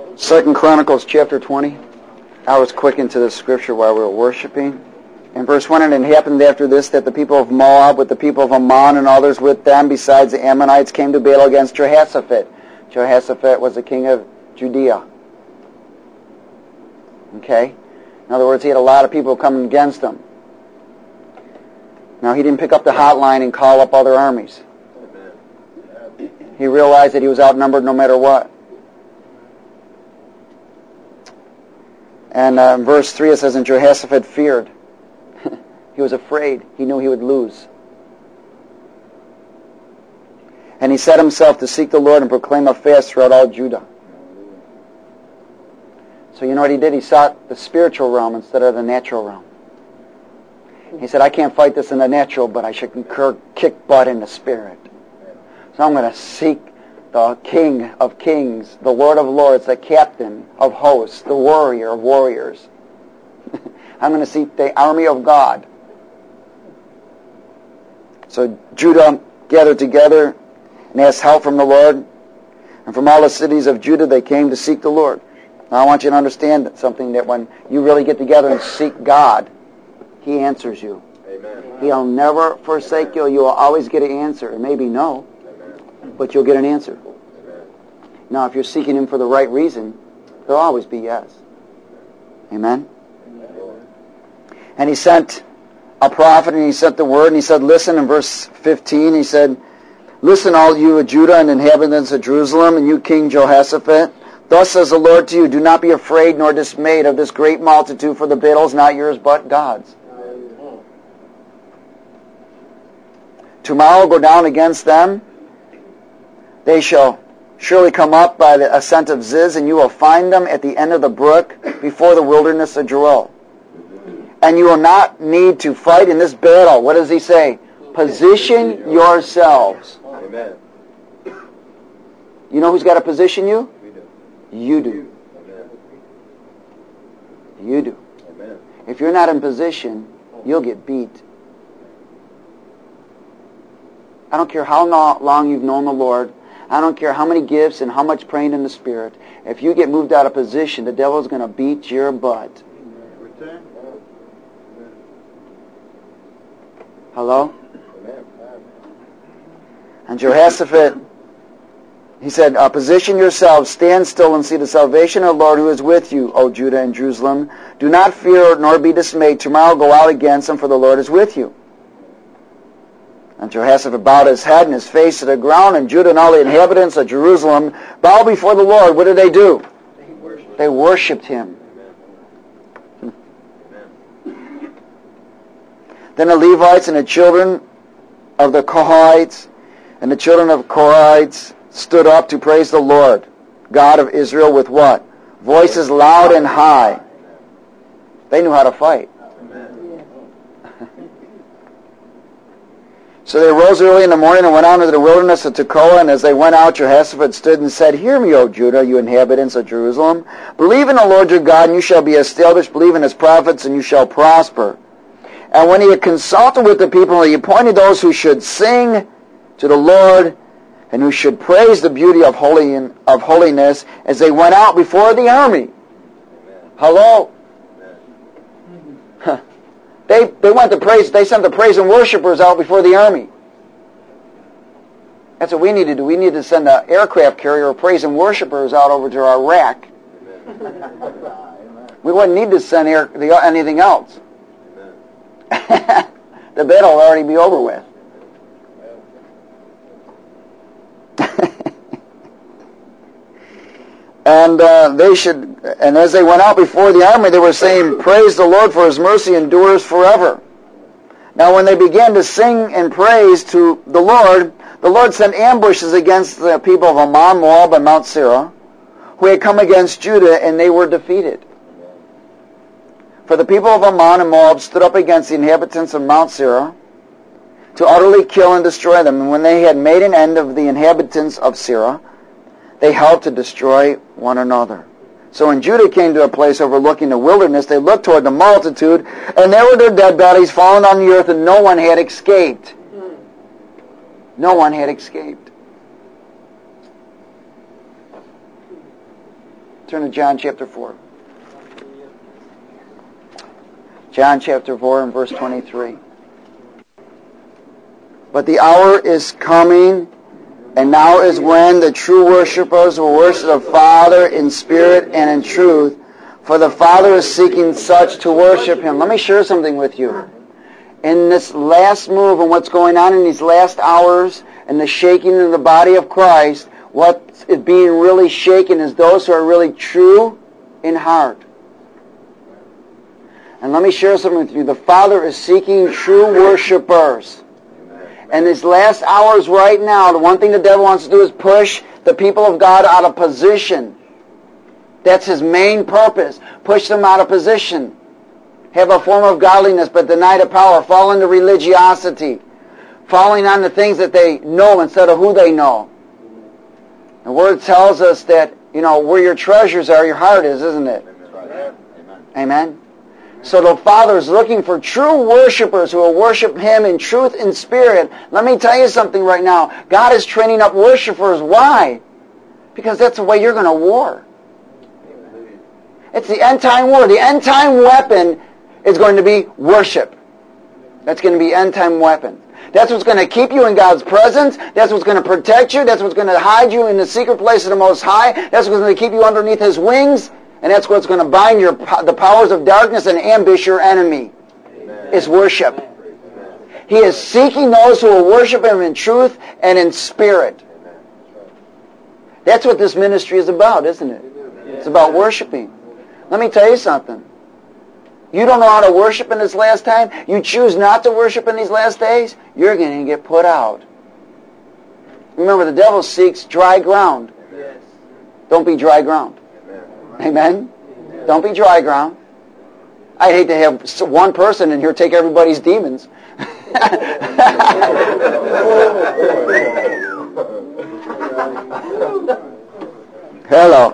2 Chronicles chapter 20. I was quick into the scripture while we were worshiping. In verse 1, and it happened after this that the people of Moab with the people of Ammon and others with them, besides the Ammonites, came to battle against Jehoshaphat. Jehoshaphat was the king of Judea. Okay? In other words, he had a lot of people coming against him. Now, he didn't pick up the hotline and call up other armies. He realized that he was outnumbered no matter what. And in verse 3 it says, and Jehoshaphat feared. He was afraid. He knew he would lose. And he set himself to seek the Lord and proclaim a fast throughout all Judah. So you know what he did? He sought the spiritual realm instead of the natural realm. He said, I can't fight this in the natural, but I should kick butt in the spirit. So I'm going to seek the King of Kings, the Lord of Lords, the Captain of Hosts, the Warrior of Warriors. I'm going to seek the army of God. So Judah gathered together and asked help from the Lord. And from all the cities of Judah they came to seek the Lord. Now I want you to understand something, that when you really get together and seek God, He answers you. Amen. He'll never forsake you. You will always get an answer. It may be no, but you'll get an answer. Amen. Now, if you're seeking Him for the right reason, there'll always be yes. Amen? And He sent a prophet, and He sent the word, and He said, listen, in verse 15, He said, listen, all you of Judah and inhabitants of Jerusalem, and you King Jehoshaphat, thus says the Lord to you, do not be afraid nor dismayed of this great multitude, for the battle is not yours but God's. Tomorrow go down against them. They shall surely come up by the ascent of Ziz, and you will find them at the end of the brook before the wilderness of Jeruel. And you will not need to fight in this battle. What does he say? Position yourselves. Amen. You know who's got to position you? You do. Amen. You do. Amen. If you're not in position, you'll get beat. I don't care how long you've known the Lord. I don't care how many gifts and how much praying in the Spirit. If you get moved out of position, the devil's going to beat your butt. Hello? And Jehoshaphat, he said, position yourselves, stand still and see the salvation of the Lord who is with you, O Judah and Jerusalem. Do not fear nor be dismayed. Tomorrow go out against them, for the Lord is with you. And Jehoshaphat bowed his head and his face to the ground, and Judah and all the inhabitants of Jerusalem bowed before the Lord. What did they do? They worshipped Him. Then the Levites and the children of the Kohathites and the children of Korahites stood up to praise the Lord, God of Israel, with what? Voices loud and high. They knew how to fight. So they rose early in the morning and went out into the wilderness of Tekoa, and as they went out, Jehoshaphat stood and said, hear me, O Judah, you inhabitants of Jerusalem. Believe in the Lord your God, and you shall be established. Believe in His prophets, and you shall prosper. And when he had consulted with the people, he appointed those who should sing to the Lord and who should praise the beauty of holiness as they went out before the army. Amen. Hello? Amen. They went to praise. They sent the praise and worshipers out before the army. That's what we need to do. We need to send an aircraft carrier of praise and worshipers out over to Iraq. We wouldn't need to send anything else. The battle will already be over with. And as they went out before the army, they were saying, praise the Lord, for His mercy endures forever. Now when they began to sing and praise to the Lord sent ambushes against the people of Ammon, Moab, and Mount Seir, who had come against Judah, and they were defeated. For the people of Ammon and Moab stood up against the inhabitants of Mount Seir to utterly kill and destroy them. And when they had made an end of the inhabitants of Seir, they helped to destroy one another. So when Judah came to a place overlooking the wilderness, they looked toward the multitude, and there were their dead bodies fallen on the earth, and no one had escaped. No one had escaped. Turn to John chapter 4. John chapter 4 and verse 23. But the hour is coming, and now is when the true worshipers will worship the Father in spirit and in truth, for the Father is seeking such to worship Him. Let me share something with you. In this last move and what's going on in these last hours and the shaking of the body of Christ, what is being really shaken is those who are really true in heart. And let me share something with you. The Father is seeking true worshipers. And these last hours right now, the one thing the devil wants to do is push the people of God out of position. That's his main purpose. Push them out of position. Have a form of godliness but deny the power. Fall into religiosity. Falling on the things that they know instead of who they know. The Word tells us that, where your treasures are, your heart is, isn't it? Amen. Amen. So the Father is looking for true worshipers who will worship Him in truth and spirit. Let me tell you something right now. God is training up worshipers. Why? Because that's the way you're going to war. It's the end-time war. The end-time weapon is going to be worship. That's going to be end-time weapon. That's what's going to keep you in God's presence. That's what's going to protect you. That's what's going to hide you in the secret place of the Most High. That's what's going to keep you underneath His wings. And that's what's going to bind the powers of darkness and ambush your enemy. Amen. Is worship. Amen. He is seeking those who will worship Him in truth and in spirit. Amen. That's what this ministry is about, isn't it? It's about worshiping. Let me tell you something. You don't know how to worship in this last time. You choose not to worship in these last days. You're going to get put out. Remember, the devil seeks dry ground. Yes. Don't be dry ground. Amen? Amen? Don't be dry ground. I'd hate to have one person in here take everybody's demons. Hello.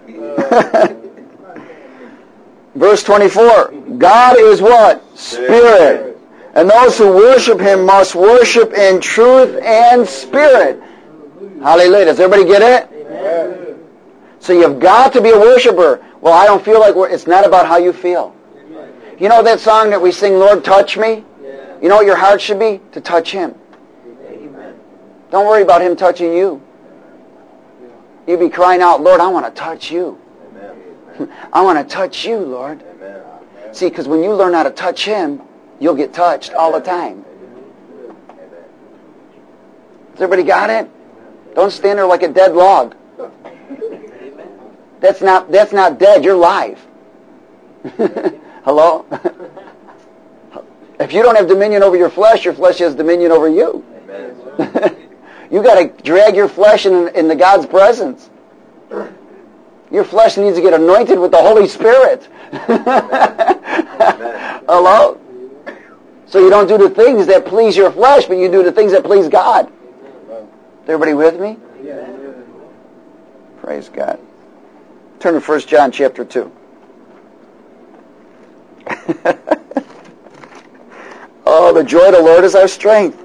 Verse 24. God is what? Spirit. And those who worship Him must worship in truth and spirit. Hallelujah. Does everybody get it? Amen. So you've got to be a worshiper. Well, I don't feel like it's not about how you feel. You know that song that we sing, Lord, touch me? You know what your heart should be? To touch Him. Don't worry about Him touching you. You'd be crying out, Lord, I want to touch you. I want to touch you, Lord. See, because when you learn how to touch Him, you'll get touched all the time. Has everybody got it? Don't stand there like a dead log. That's not dead. You're live. Hello? If you don't have dominion over your flesh has dominion over you. You got to drag your flesh in the God's presence. Your flesh needs to get anointed with the Holy Spirit. Hello? So you don't do the things that please your flesh, but you do the things that please God. Is everybody with me? Praise God. Turn to 1 John chapter 2. Oh, the joy of the Lord is our strength.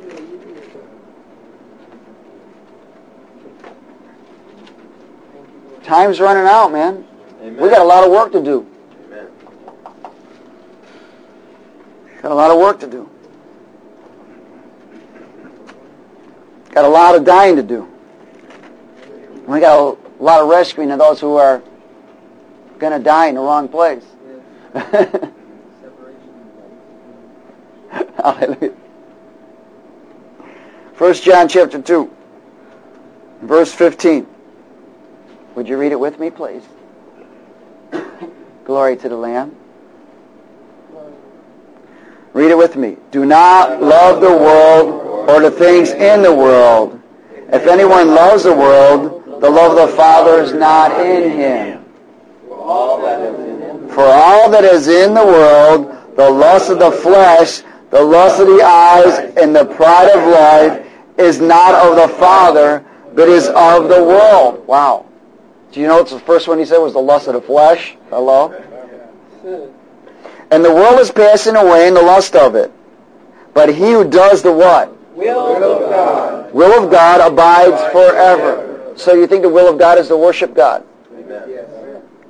Time's running out, man. Amen. We got a lot of work to do. Amen. Got a lot of work to do. Got a lot of dying to do. We got a lot of rescuing of those who are going to die in the wrong place. Hallelujah. 1 John chapter 2, verse 15. Would you read it with me, please? Glory to the Lamb. Read it with me. Do not love the world or the things in the world. If anyone loves the world, the love of the Father is not in him. For all that is in the world, the lust of the flesh, the lust of the eyes, and the pride of life is not of the Father, but is of the world. Wow. Do you know what's the first one he said was the lust of the flesh? Hello? And the world is passing away in the lust of it. But he who does the what? Will of God. Will of God abides forever. So you think the will of God is to worship God? Amen.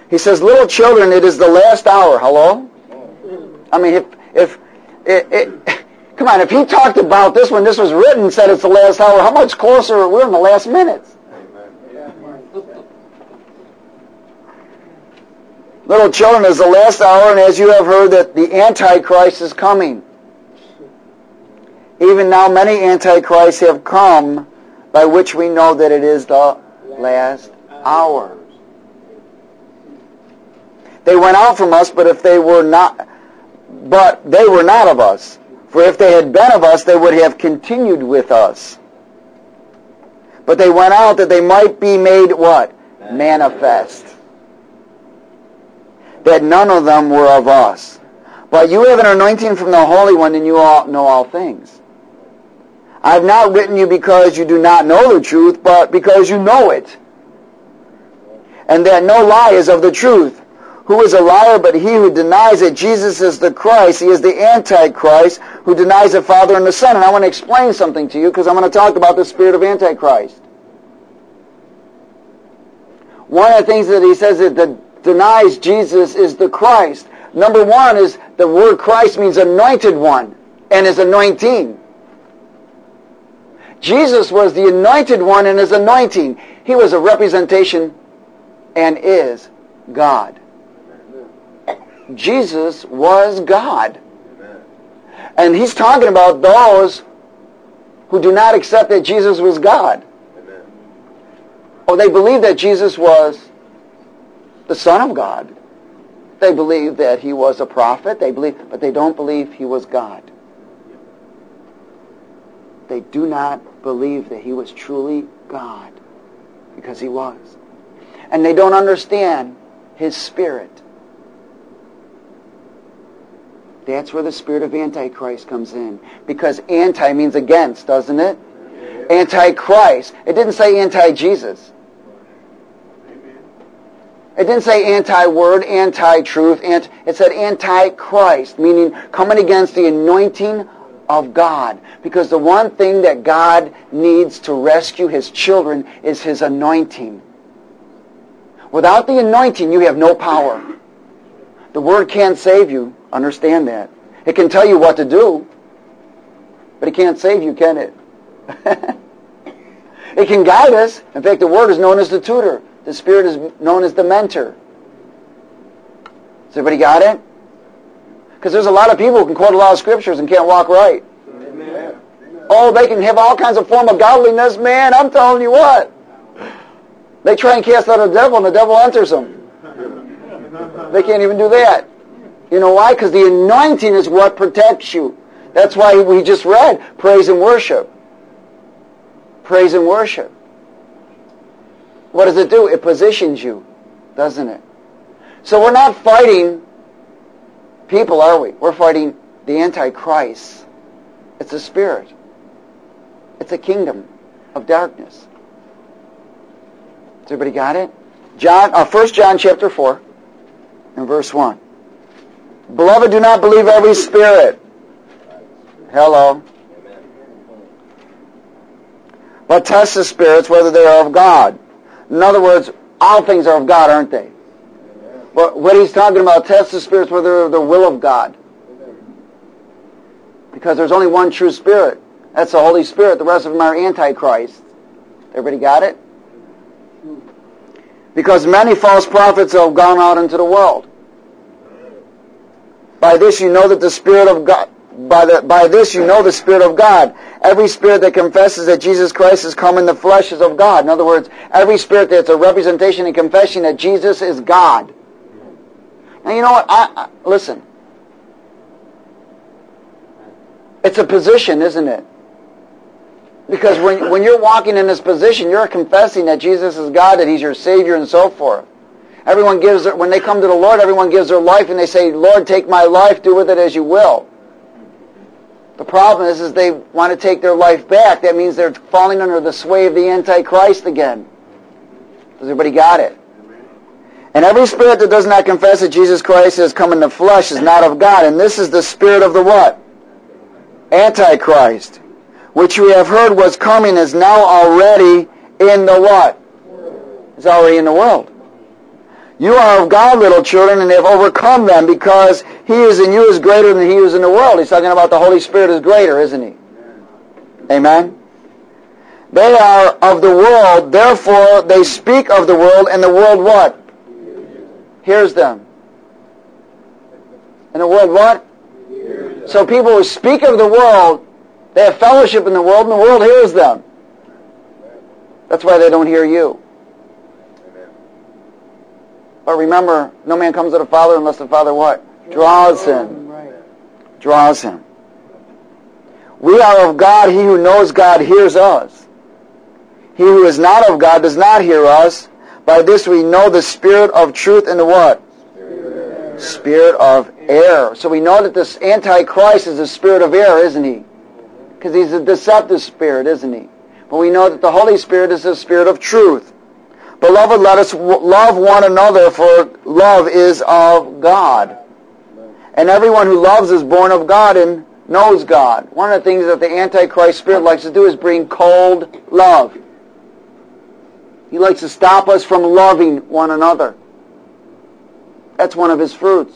He says, little children, it is the last hour. Hello? I mean, come on, if he talked about this when this was written and said it's the last hour, how much closer we're in the last minutes? Little children, it is the last hour, and as you have heard that the Antichrist is coming. Even now many Antichrists have come, by which we know that it is the last hour. They went out from us, but they were not of us. For if they had been of us, they would have continued with us. But they went out that they might be made what? Manifest. That none of them were of us. But you have an anointing from the Holy One, and you all know all things. I have not written you because you do not know the truth, but because you know it. And that no lie is of the truth. Who is a liar but he who denies that Jesus is the Christ? He is the Antichrist who denies the Father and the Son. And I want to explain something to you because I'm going to talk about the spirit of Antichrist. One of the things that he says that denies Jesus is the Christ. Number one is the word Christ means anointed one and his anointing. Jesus was the anointed one and his anointing. He was a representation and is God. Jesus was God. And he's talking about those who do not accept that Jesus was God. Or they believe that Jesus was the Son of God. They believe that he was a prophet, but they don't believe he was God. They do not believe that he was truly God, because he was. And they don't understand his spirit. That's where the spirit of Antichrist comes in. Because anti means against, doesn't it? Antichrist. It didn't say anti-Jesus. It didn't say anti-word, anti-truth. It said antichrist, meaning coming against the anointing of God. Because the one thing that God needs to rescue his children is his anointing. Without the anointing, you have no power. The word can't save you. Understand that. It can tell you what to do, but it can't save you, can it? It can guide us. In fact, the word is known as the tutor. The spirit is known as the mentor. Has everybody got it? Because there's a lot of people who can quote a lot of scriptures and can't walk right. Amen. Oh, they can have all kinds of form of godliness. Man, I'm telling you what. They try and cast out a devil and the devil enters them. They can't even do that. You know why? Because the anointing is what protects you. That's why we just read praise and worship. Praise and worship. What does it do? It positions you, doesn't it? So we're not fighting people, are we? We're fighting the Antichrist. It's a spirit. It's a kingdom of darkness. Has everybody got it? 1 John chapter 4 and verse 1. Beloved, do not believe every spirit. Hello. But test the spirits whether they are of God. In other words, all things are of God, aren't they? But what he's talking about, test the spirits whether they're the will of God. Because there's only one true spirit. That's the Holy Spirit. The rest of them are Antichrist. Everybody got it? Because many false prophets have gone out into the world. By this you know that the Spirit of God. By this you know the Spirit of God. Every spirit that confesses that Jesus Christ has come in the flesh is of God. In other words, every spirit that's a representation and confession that Jesus is God. Now you know what? Listen. It's a position, isn't it? Because when you're walking in this position, you're confessing that Jesus is God, that he's your Savior, and so forth. Everyone gives, when they come to the Lord, everyone gives their life and they say, Lord, take my life, do with it as you will. The problem is they want to take their life back. That means they're falling under the sway of the Antichrist again. Has everybody got it? And every spirit that does not confess that Jesus Christ has come in the flesh is not of God. And this is the spirit of the what? Antichrist, which we have heard was coming, is now already in the what? It's already in the world. You are of God, little children, and have overcome them, because he is in you is greater than he who is in the world. He's talking about the Holy Spirit is greater, isn't he? Amen? They are of the world, therefore they speak of the world, and the world what? Hears them. And the world what? So people who speak of the world, they have fellowship in the world, and the world hears them. That's why they don't hear you. But remember, no man comes to the Father unless the Father what? Draws him. Draws him. We are of God. He who knows God hears us. He who is not of God does not hear us. By this we know the spirit of truth and the what? Spirit of error. So we know that this Antichrist is the spirit of error, isn't he? Because he's a deceptive spirit, isn't he? But we know that the Holy Spirit is the spirit of truth. Beloved, let us love one another, for love is of God. And everyone who loves is born of God and knows God. One of the things that the Antichrist spirit likes to do is bring cold love. He likes to stop us from loving one another. That's one of his fruits.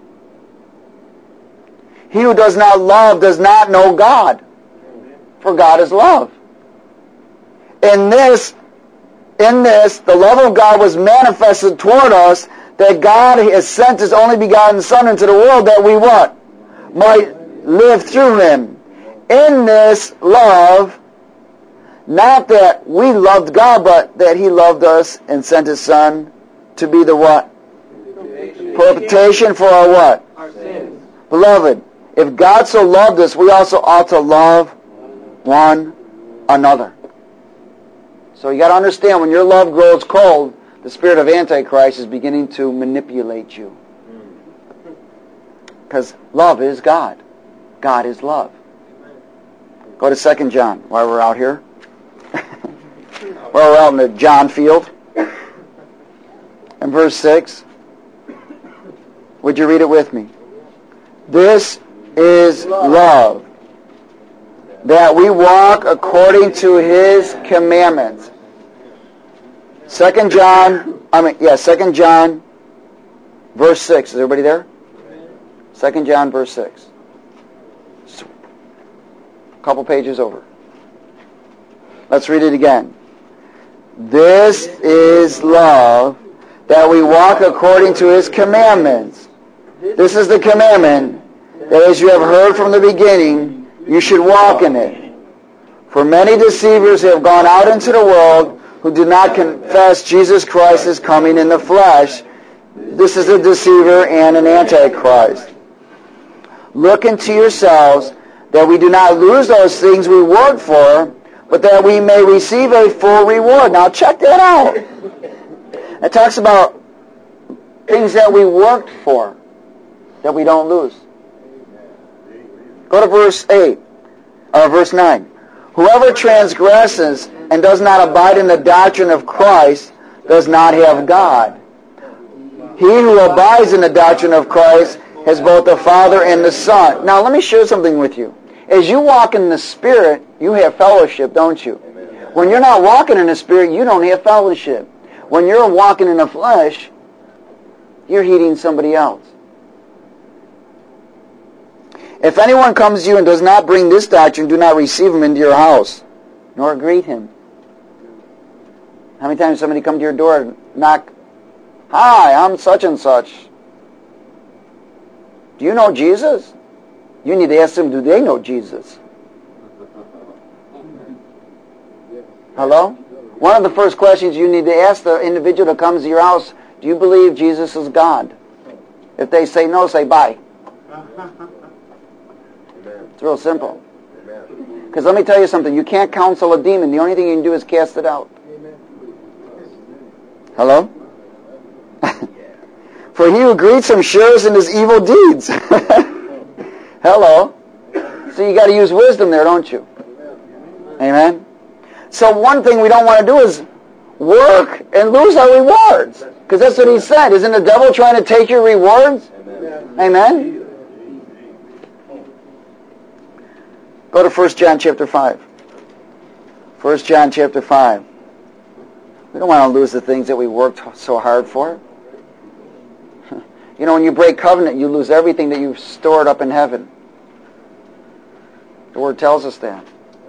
He who does not love does not know God, for God is love. In this, the love of God was manifested toward us, that God has sent his only begotten Son into the world, that we what? Might live through him. In this love, not that we loved God, but that he loved us and sent his Son to be the what? Propitiation for our what? Our sins. Beloved, if God so loved us, we also ought to love one another. So you got to understand, when your love grows cold, the spirit of Antichrist is beginning to manipulate you. Because love is God. God is love. Go to 2 John while we're out here. While we're out in the John field. And verse 6. Would you read it with me? This is love, that we walk according to his commandments. 2 John, verse 6. Is everybody there? 2 John, verse 6. A couple pages over. Let's read it again. This is love, that we walk according to his commandments. This is the commandment, that as you have heard from the beginning, you should walk in it. For many deceivers have gone out into the world who do not confess Jesus Christ is coming in the flesh. This is a deceiver and an antichrist. Look into yourselves, that we do not lose those things we work for, but that we may receive a full reward. Now check that out. It talks about things that we worked for, that we don't lose. Go to verse 9. Whoever transgresses and does not abide in the doctrine of Christ does not have God. He who abides in the doctrine of Christ has both the Father and the Son. Now let me share something with you. As you walk in the Spirit, you have fellowship, don't you? When you're not walking in the Spirit, you don't have fellowship. When you're walking in the flesh, you're heeding somebody else. If anyone comes to you and does not bring this doctrine, do not receive him into your house, nor greet him. How many times somebody come to your door and knock, "Hi, I'm such and such. Do you know Jesus?" You need to ask them, do they know Jesus? Hello? One of the first questions you need to ask the individual that comes to your house, do you believe Jesus is God? If they say no, say bye. It's real simple. Because let me tell you something, you can't counsel a demon. The only thing you can do is cast it out. Hello? For he who greets him shares in his evil deeds. Hello? So you got to use wisdom there, don't you? Amen? So one thing we don't want to do is work and lose our rewards. Because that's what he said. Isn't the devil trying to take your rewards? Amen? Go to 1 John chapter 5. 1 John chapter 5. We don't want to lose the things that we worked so hard for. You know, when you break covenant, you lose everything that you've stored up in heaven. The Word tells us that.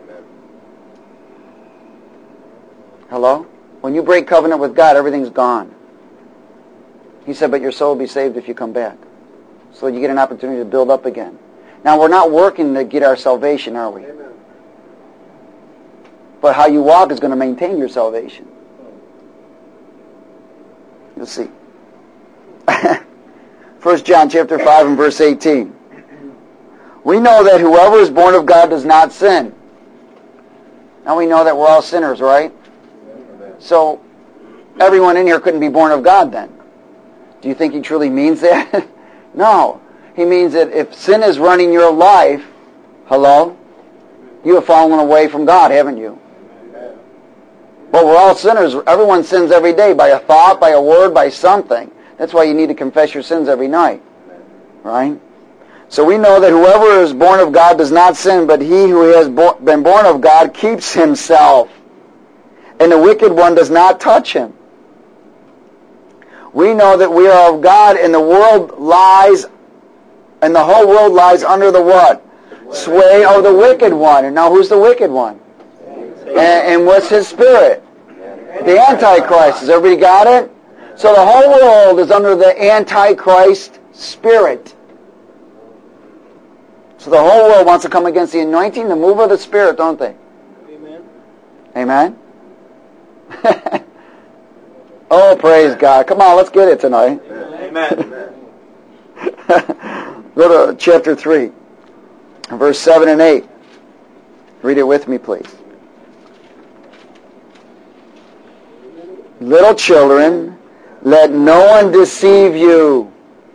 Hello? When you break covenant with God, everything's gone. He said, but your soul will be saved if you come back. So you get an opportunity to build up again. Now, we're not working to get our salvation, are we? Amen. But how you walk is going to maintain your salvation. You'll see. 1 John chapter 5 and verse 18. We know that whoever is born of God does not sin. Now we know that we're all sinners, right? So everyone in here couldn't be born of God then. Do you think he truly means that? No. He means that if sin is running your life, hello, you have fallen away from God, haven't you? But we're all sinners. Everyone sins every day by a thought, by a word, by something. That's why you need to confess your sins every night. Right? So we know that whoever is born of God does not sin, but he who has been born of God keeps himself, and the wicked one does not touch him. We know that we are of God, and the world lies, and the whole world lies under the what? Sway of the wicked one. And now who's the wicked one? And what's his spirit? The Antichrist. Has everybody got it? So the whole world is under the Antichrist spirit. So the whole world wants to come against the anointing, the move of the Spirit, don't they? Amen? Amen? Oh, praise God. Come on, let's get it tonight. Amen. Go to chapter 3, verse 7 and 8. Read it with me, please. Little children, let no one deceive you.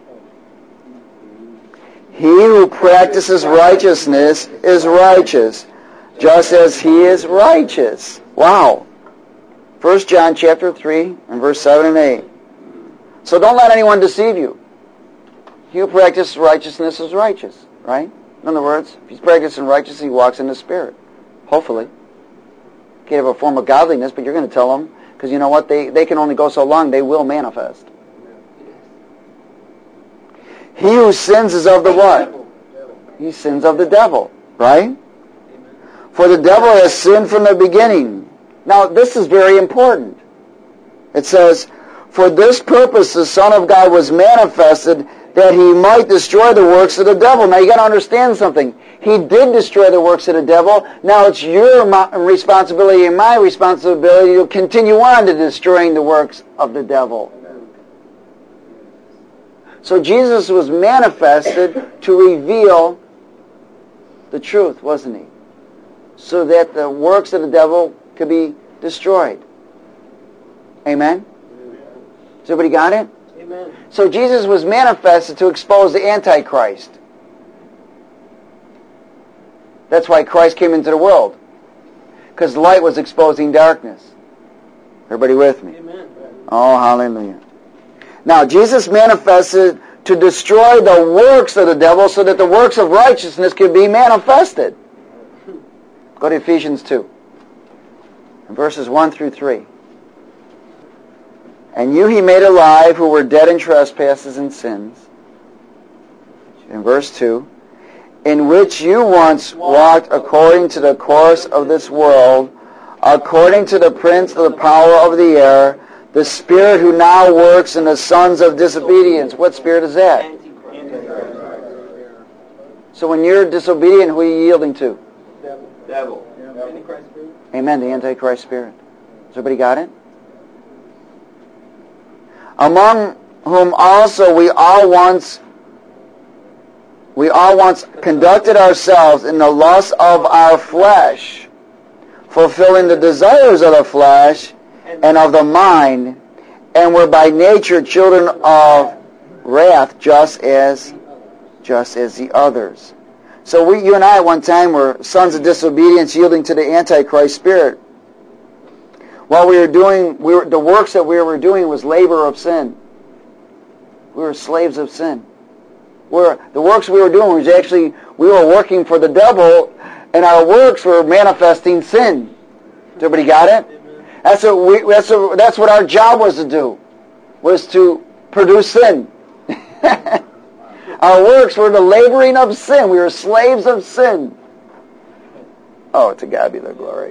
He who practices righteousness is righteous, just as he is righteous. Wow. 1 John chapter 3 and verse 7 and 8. So don't let anyone deceive you. He who practices righteousness is righteous, right? In other words, if he's practicing righteousness, he walks in the Spirit. Hopefully. You can't have a form of godliness, but you're going to tell them, because you know what? They can only go so long, they will manifest. He who sins is of the what? He sins of the devil, right? For the devil has sinned from the beginning. Now, this is very important. It says, for this purpose the Son of God was manifested, that he might destroy the works of the devil. Now, you got to understand something. He did destroy the works of the devil. Now, it's your responsibility and my responsibility to continue on to destroying the works of the devil. So Jesus was manifested to reveal the truth, wasn't he? So that the works of the devil could be destroyed. Amen? Has everybody got it? Amen. So Jesus was manifested to expose the Antichrist. That's why Christ came into the world. Because light was exposing darkness. Everybody with me? Amen. Oh, hallelujah. Now, Jesus manifested to destroy the works of the devil so that the works of righteousness could be manifested. Go to Ephesians 2, verses 1 through 3. And you he made alive who were dead in trespasses and sins. In verse 2. In which you once walked according to the course of this world, according to the prince of the power of the air, the spirit who now works in the sons of disobedience. What spirit is that? So when you're disobedient, who are you yielding to? Devil. Amen, the Antichrist spirit. Has everybody got it? Among whom also we all once conducted ourselves in the lust of our flesh, fulfilling the desires of the flesh and of the mind, and were by nature children of wrath, just as the others. So you and I at one time were sons of disobedience, yielding to the Antichrist spirit. While the works that we were doing was labor of sin. We were slaves of sin. The works we were doing was actually, we were working for the devil, and our works were manifesting sin. Everybody got it? That's what our job was to do, was to produce sin. Our works were the laboring of sin. We were slaves of sin. Oh, to God be the glory.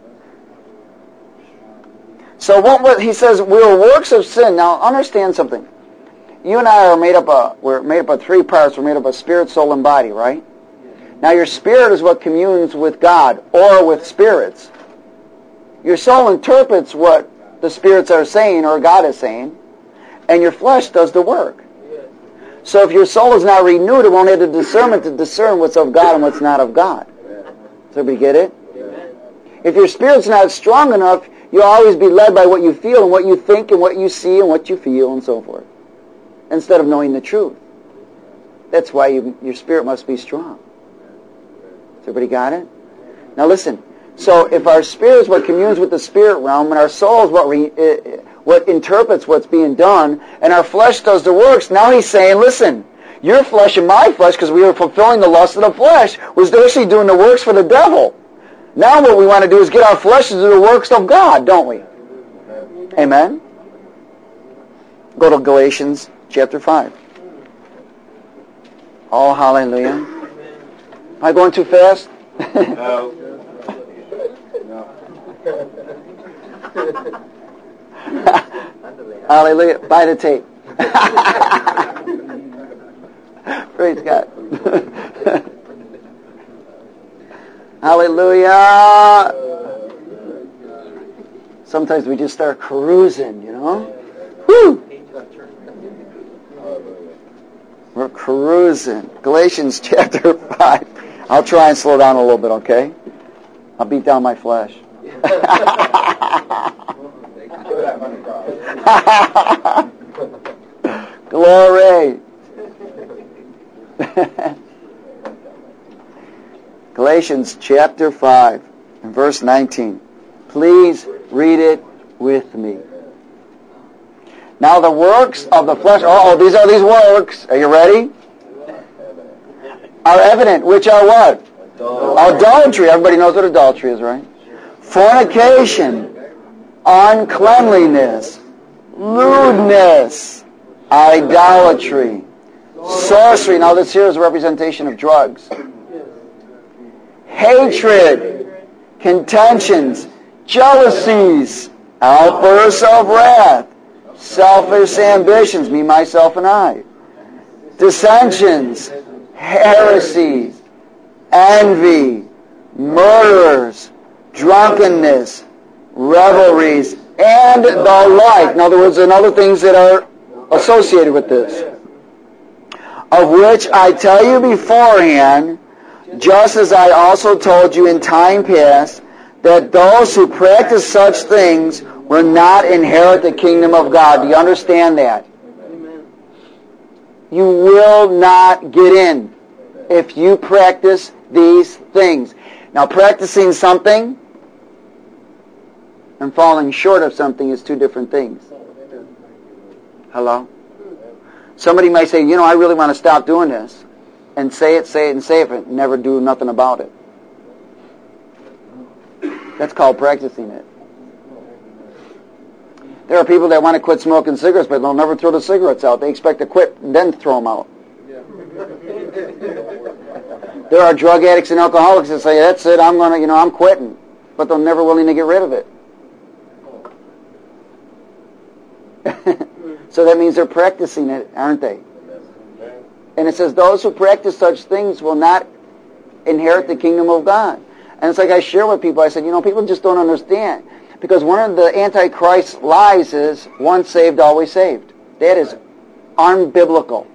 So he says we were works of sin. Now understand something. You and I are we're made up of three parts. We're made up of spirit, soul, and body, right? Now your spirit is what communes with God or with spirits. Your soul interprets what the spirits are saying or God is saying, and your flesh does the work. So if your soul is not renewed, it won't have the discernment to discern what's of God and what's not of God. Does everybody get it? If your spirit's not strong enough, you'll always be led by what you feel and what you think and what you see and what you feel and so forth, instead of knowing the truth. That's why your spirit must be strong. Has everybody got it? Now listen. So if our spirit is what communes with the spirit realm, and our soul is what interprets what's being done, and our flesh does the works, now he's saying, listen, your flesh and my flesh, because we were fulfilling the lust of the flesh, was actually doing the works for the devil. Now what we want to do is get our flesh to do the works of God, don't we? Amen? Go to Galatians chapter 5. Oh, hallelujah. Am I going too fast? No. Hallelujah. Buy the tape. Praise God. Hallelujah. Sometimes we just start cruising, you know. Woo! We're cruising. Galatians chapter 5. I'll try and slow down a little bit, okay? I'll beat down my flesh. Glory. Galatians chapter 5 and verse 19. Please read it with me. Now the works of the flesh, these are these works. Are you ready? Are evident, which are what? Adultery. Everybody knows what adultery is, right? Fornication, uncleanliness, lewdness, idolatry, sorcery. Now this here is a representation of drugs. Hatred, contentions, jealousies, outbursts of wrath, selfish ambitions, me, myself, and I, dissensions, heresies, envy, murders, drunkenness, revelries, and the like. In other words, and other things that are associated with this, of which I tell you beforehand, just as I also told you in time past, that those who practice such things will not inherit the kingdom of God. Do you understand that? You will not get in if you practice these things. Now, practicing something and falling short of something is two different things. Hello? Somebody might say, I really want to stop doing this. And say it, and never do nothing about it. That's called practicing it. There are people that want to quit smoking cigarettes, but they'll never throw the cigarettes out. They expect to quit and then throw them out. There are drug addicts and alcoholics that say, that's it, I'm quitting. But they're never willing to get rid of it. So that means they're practicing it, aren't they? And it says, those who practice such things will not inherit the kingdom of God. And it's like I share with people, I said, people just don't understand. Because one of the Antichrist lies is, once saved, always saved. That is unbiblical.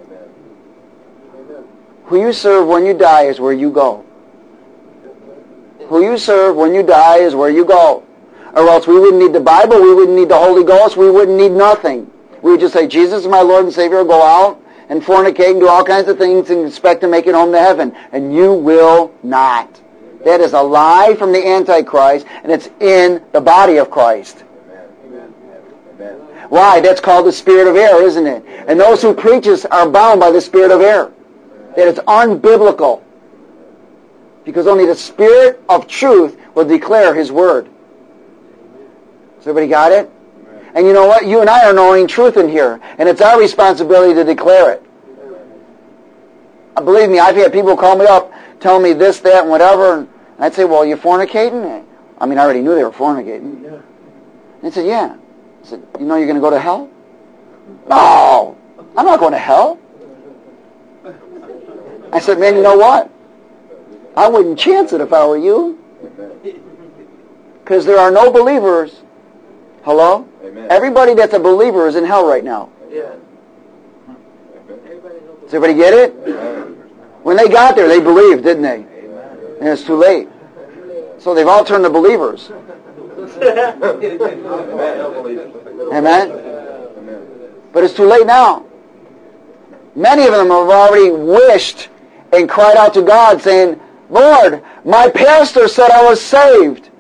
Who you serve when you die is where you go. Who you serve when you die is where you go. Or else we wouldn't need the Bible, we wouldn't need the Holy Ghost, we wouldn't need nothing. We would just say, Jesus is my Lord and Savior, go out and fornicate and do all kinds of things and expect to make it home to heaven. And you will not. That is a lie from the Antichrist, and it's in the body of Christ. Amen. Why? That's called the spirit of error, isn't it? And those who preach this are bound by the spirit of error. That is unbiblical. Because only the spirit of truth will declare his word. Has everybody got it? And you know what? You and I are knowing truth in here. And it's our responsibility to declare it. Believe me, I've had people call me up, telling me this, that, and whatever. And I'd say, well, you're fornicating? I mean, I already knew they were fornicating. And they said, yeah. I said, you know you're going to go to hell? No, I'm not going to hell. I said, man, you know what? I wouldn't chance it if I were you. Because there are no believers. Hello? Amen. Everybody that's a believer is in hell right now. Yeah. Does everybody get it? Amen. When they got there, they believed, didn't they? And it's too late. So they've all turned to believers. Amen? But it's too late now. Many of them have already wished and cried out to God saying, Lord, my pastor said I was saved.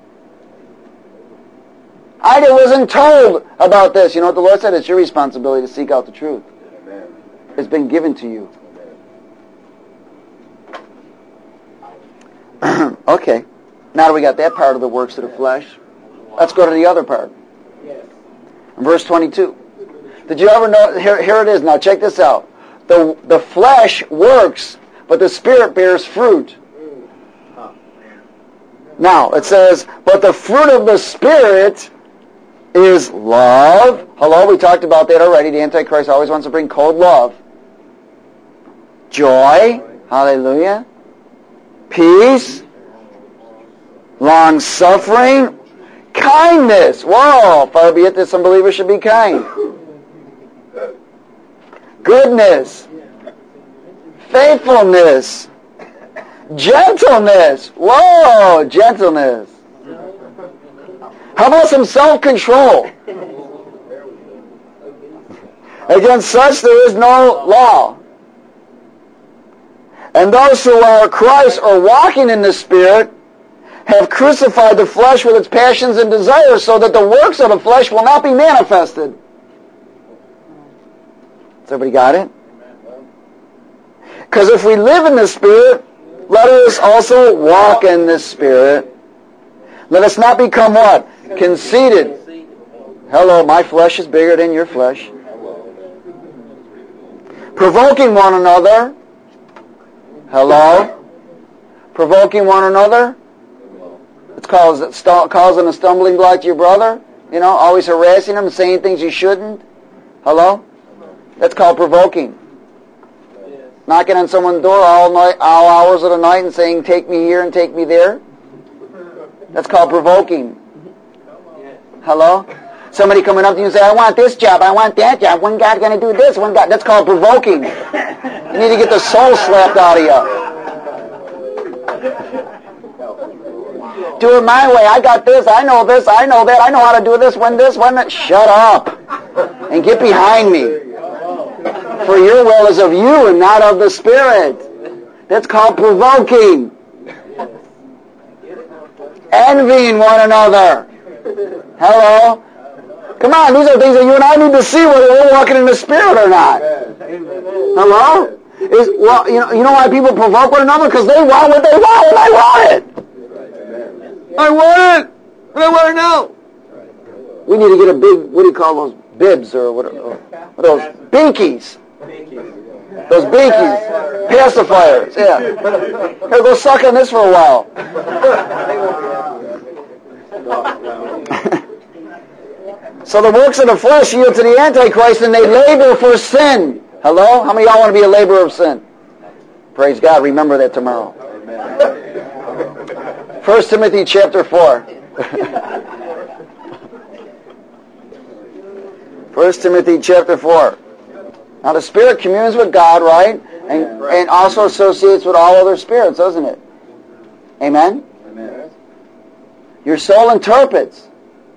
I wasn't told about this. You know what the Lord said? It's your responsibility to seek out the truth. Amen. It's been given to you. Okay. Now that we got that part of the works of the flesh, let's go to the other part. Yes. Verse 22. Did you ever know? Here it is. Now check this out. The flesh works, but the Spirit bears fruit. Now, it says, but the fruit of the Spirit is love. Hello, we talked about that already. The Antichrist always wants to bring cold love. Joy. Hallelujah. Peace. Long-suffering. Kindness. Whoa, far be it that some believers should be kind. Goodness. Faithfulness. Gentleness. Whoa, gentleness. How about some self-control? Against such there is no law. And those who are Christ or walking in the Spirit have crucified the flesh with its passions and desires so that the works of the flesh will not be manifested. Has everybody got it? Because if we live in the Spirit, let us also walk in the Spirit. Let us not become what? Conceited. Hello, my flesh is bigger than your flesh. Provoking one another. Hello? Provoking one another. It's causing a stumbling block to your brother. You know, always harassing him, saying things you shouldn't. Hello? That's called provoking. Knocking on someone's door all hours of the night and saying, take me here and take me there. That's called provoking. Hello? Somebody coming up to you and say, I want this job, I want that job. When God's going to do this? When God? That's called provoking. You need to get the soul slapped out of you. Do it my way. I got this, I know that, I know how to do this, when that. Shut up. And get behind me. For your will is of you and not of the Spirit. That's called provoking. Envying one another. Hello? Come on, these are things that you and I need to see whether we're walking in the Spirit or not. Hello? You know why people provoke one another? Because they want what they want and I want it. I want it. But I want it now. We need to get a big, what do you call those? Bibs or what are those? Binkies. Those binkies. Pacifiers. Yeah. Here, go suck on this for a while. So the works of the flesh yield to the Antichrist and they labor for sin. Hello? How many of y'all want to be a laborer of sin? Praise God. Remember that tomorrow. 1 Timothy chapter 4. 1 Timothy chapter 4. Now the Spirit communes with God, right? And also associates with all other spirits, doesn't it? Amen? Amen. Your soul interprets.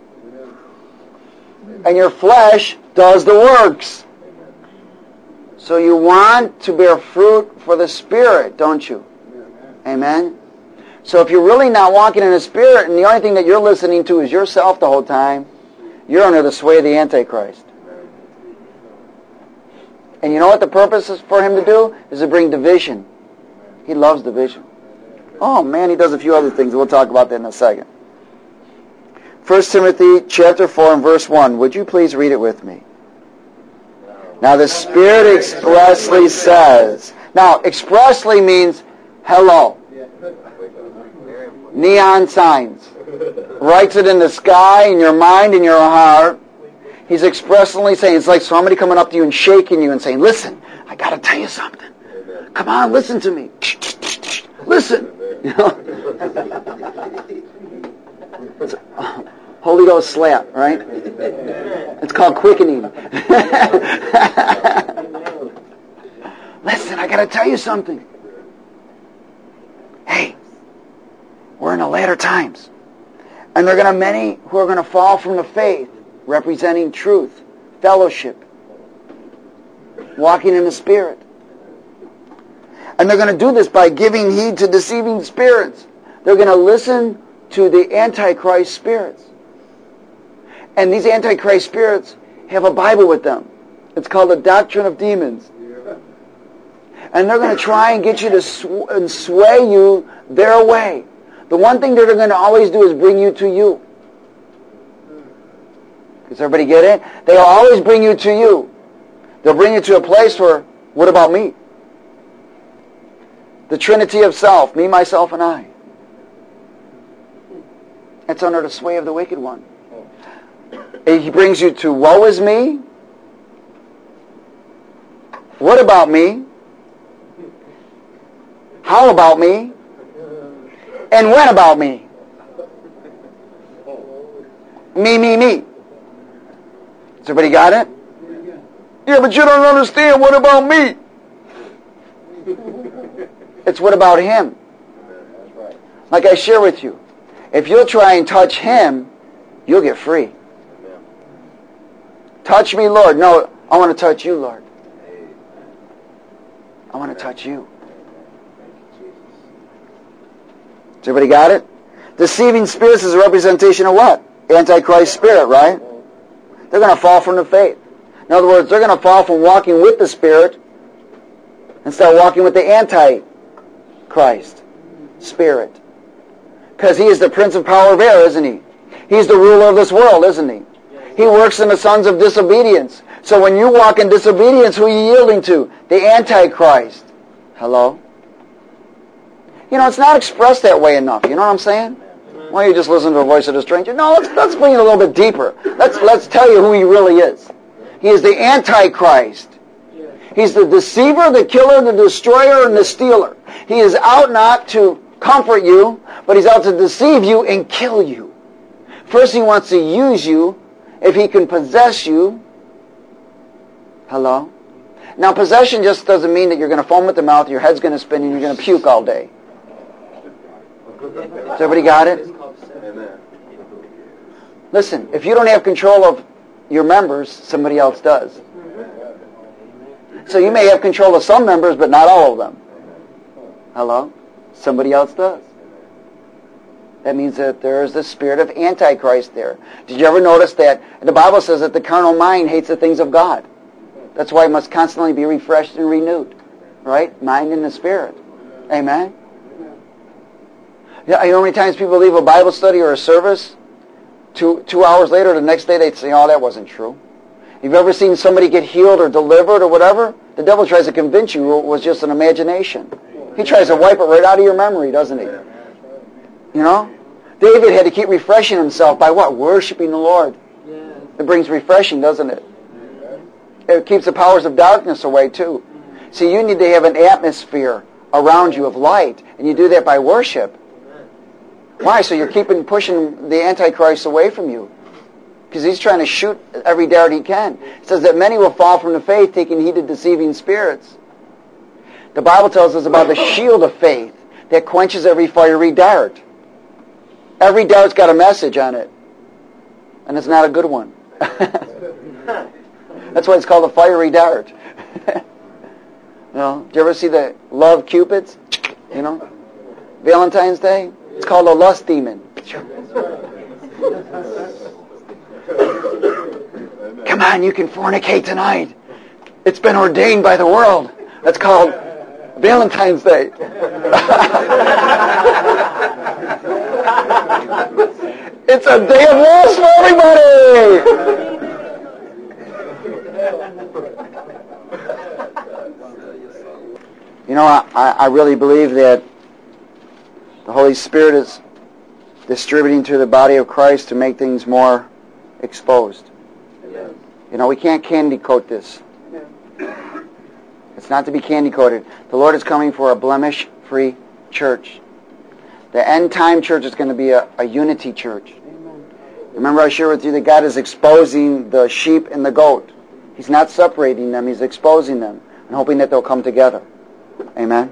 And your flesh does the works. So you want to bear fruit for the Spirit, don't you? Amen? So if you're really not walking in the Spirit and the only thing that you're listening to is yourself the whole time, you're under the sway of the Antichrist. And you know what the purpose is for him to do? Is to bring division. He loves division. Oh man, he does a few other things. We'll talk about that in a second. 1 Timothy chapter 4 and verse 1. Would you please read it with me? Now the Spirit expressly says. Now, expressly means hello. Neon signs. Writes it in the sky, in your mind, in your heart. He's expressly saying, it's like somebody coming up to you and shaking you and saying, listen, I got to tell you something. Come on, listen to me. Listen. You know? It's a Holy Ghost slap, right? It's called quickening. Listen, I got to tell you something. Hey, we're in the latter times. And there are going to be many who are going to fall from the faith, representing truth, fellowship, walking in the Spirit. And they're going to do this by giving heed to deceiving spirits. They're going to listen to the Antichrist spirits. And these Antichrist spirits have a Bible with them. It's called the Doctrine of Demons. And they're going to try and get you to sway you their way. The one thing that they're going to always do is bring you to you. Does everybody get it? They'll always bring you to you. They'll bring you to a place where, what about me? The Trinity of self, me, myself, and I. It's under the sway of the wicked one. He brings you to, woe is me. What about me? How about me? And when about me? Me. Has everybody got it? Yeah, but you don't understand. What about me? It's what about him? Like I share with you. If you'll try and touch him, you'll get free. Touch me, Lord. No, I want to touch you, Lord. I want to touch you. Has everybody got it? Deceiving spirits is a representation of what? Antichrist spirit, right? They're going to fall from the faith. In other words, they're going to fall from walking with the Spirit and start walking with the Antichrist spirit. Because he is the prince of power of air, isn't he? He's the ruler of this world, isn't he? He works in the sons of disobedience. So when you walk in disobedience, who are you yielding to? The Antichrist. Hello? You know, it's not expressed that way enough. You know what I'm saying? Why don't you just listen to the voice of the stranger? No, let's bring it a little bit deeper. Let's tell you who he really is. He is the Antichrist. He's the deceiver, the killer, the destroyer, and the stealer. He is out not to comfort you, but he's out to deceive you and kill you. First, he wants to use you if he can possess you. Hello? Now, possession just doesn't mean that you're going to foam at the mouth, your head's going to spin, and you're going to puke all day. Has everybody got it? Listen, if you don't have control of your members, somebody else does. So you may have control of some members, but not all of them. Hello? Somebody else does. That means that there is the spirit of Antichrist there. Did you ever notice that the Bible says that the carnal mind hates the things of God? That's why it must constantly be refreshed and renewed. Right? Mind and the spirit. Amen? Yeah, you know how many times people leave a Bible study or a service, two hours later, the next day they'd say, oh, that wasn't true. Have you ever seen somebody get healed or delivered or whatever? The devil tries to convince you it was just an imagination. He tries to wipe it right out of your memory, doesn't he? You know? David had to keep refreshing himself by what? Worshiping the Lord. It brings refreshing, doesn't it? It keeps the powers of darkness away too. See, you need to have an atmosphere around you of light, and you do that by worship. Why? So you're pushing the Antichrist away from you. Because he's trying to shoot every dart he can. It says that many will fall from the faith, taking heed to deceiving spirits. The Bible tells us about the shield of faith that quenches every fiery dart. Every dart's got a message on it. And it's not a good one. That's why it's called a fiery dart. You know, did you ever see the love cupids? You know? Valentine's Day? It's called a lust demon. Come on, you can fornicate tonight. It's been ordained by the world. That's called Valentine's Day. It's a day of loss for everybody. You know, I really believe that the Holy Spirit is distributing to the body of Christ to make things more exposed. Amen. You know, we can't candy coat this. It's not to be candy coated. The Lord is coming for a blemish-free church. The end time church is going to be a unity church. Remember I shared with you that God is exposing the sheep and the goat. He's not separating them. He's exposing them and hoping that they'll come together. Amen?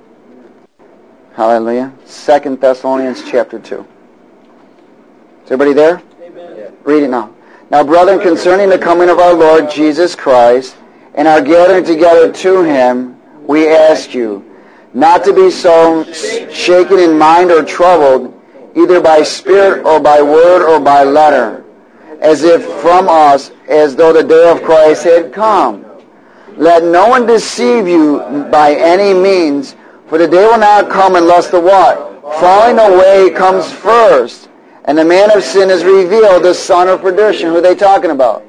Hallelujah. 2 Thessalonians chapter 2. Is everybody there? Amen. Read it now. Now, brethren, concerning the coming of our Lord Jesus Christ and our gathering together to Him, we ask you not to be so shaken in mind or troubled, either by spirit or by word or by letter, as if from us, as though the day of Christ had come. Let no one deceive you by any means, for the day will not come unless the what? Falling away comes first, and the man of sin is revealed, the son of perdition. Who are they talking about?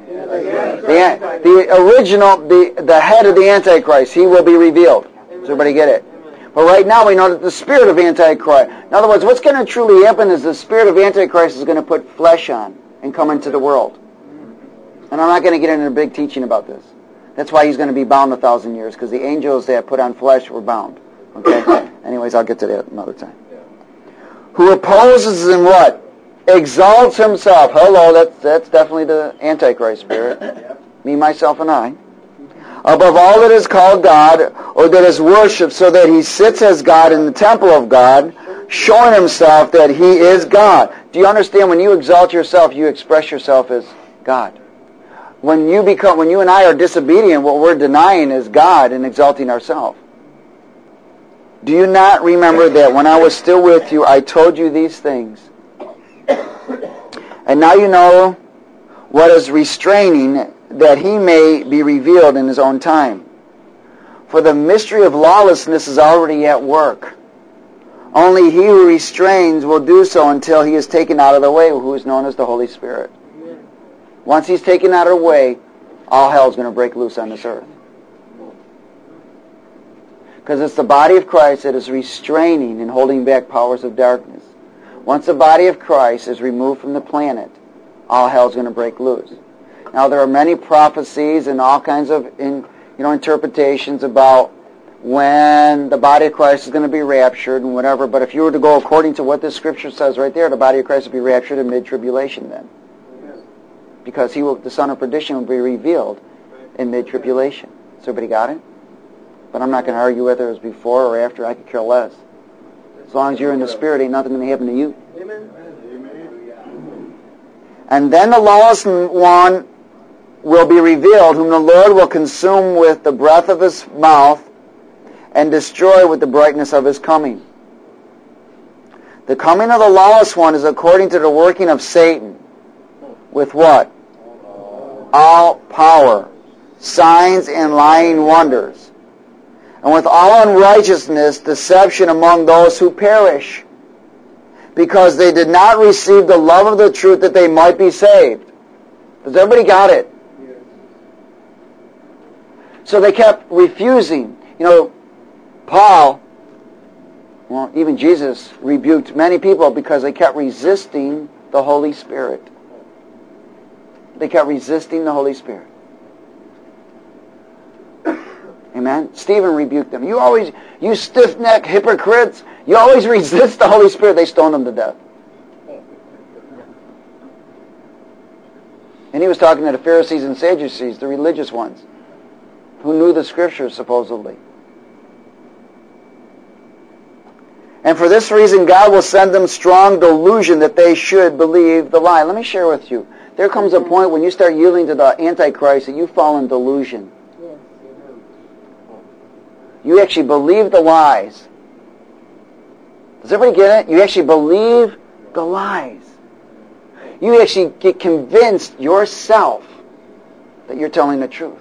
The original, the head of the Antichrist. He will be revealed. Does everybody get it? But right now we know that the spirit of Antichrist. In other words, what's going to truly happen is the spirit of Antichrist is going to put flesh on and come into the world. And I'm not going to get into a big teaching about this. That's why he's going to be bound 1,000 years, because the angels that put on flesh were bound. Okay? Anyways, I'll get to that another time. Who opposes and what? Exalts himself. Hello, that's definitely the Antichrist spirit. Me, myself, and I. Above all that is called God, or that is worshipped, so that he sits as God in the temple of God, showing himself that he is God. Do you understand? When you exalt yourself, you express yourself as God. When you and I are disobedient, what we're denying is God and exalting ourselves. Do you not remember that when I was still with you, I told you these things? And now you know what is restraining, that he may be revealed in his own time. For the mystery of lawlessness is already at work. Only he who restrains will do so until he is taken out of the way, who is known as the Holy Spirit. Once he's taken out of the way, all hell is going to break loose on this earth. Because it's the body of Christ that is restraining and holding back powers of darkness. Once the body of Christ is removed from the planet, all hell is going to break loose. Now, there are many prophecies and all kinds of interpretations about when the body of Christ is going to be raptured and whatever, but if you were to go according to what this scripture says right there, the body of Christ will be raptured in mid-tribulation then. Because the son of perdition will be revealed in mid-tribulation. So everybody got it? But I'm not going to argue whether it was before or after. I could care less. As long as you're in the Spirit, ain't nothing going to happen to you. Amen. And then the lawless one will be revealed, whom the Lord will consume with the breath of his mouth and destroy with the brightness of his coming. The coming of the lawless one is according to the working of Satan. With what? All power, signs, and lying wonders. And with all unrighteousness, deception among those who perish, because they did not receive the love of the truth that they might be saved. Does everybody got it? Yes. So they kept refusing. Paul, even Jesus rebuked many people because they kept resisting the Holy Spirit. They kept resisting the Holy Spirit. Amen? Stephen rebuked them. You stiff-necked hypocrites, you always resist the Holy Spirit. They stoned him to death. And he was talking to the Pharisees and Sadducees, the religious ones, who knew the Scriptures, supposedly. And for this reason, God will send them strong delusion that they should believe the lie. Let me share with you. There comes a point when you start yielding to the Antichrist that you fall in delusion. You actually believe the lies. Does everybody get it? You actually believe the lies. You actually get convinced yourself that you're telling the truth.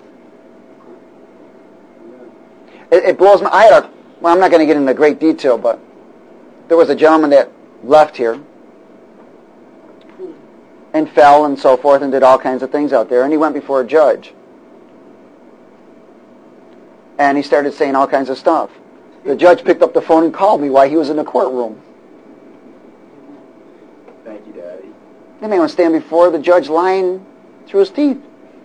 It blows my... I'm not going to get into great detail, but there was a gentleman that left here. and fell and so forth and did all kinds of things out there. And he went before a judge. And he started saying all kinds of stuff. The judge picked up the phone and called me while he was in the courtroom. Thank you, Daddy. The man would stand before the judge lying through his teeth.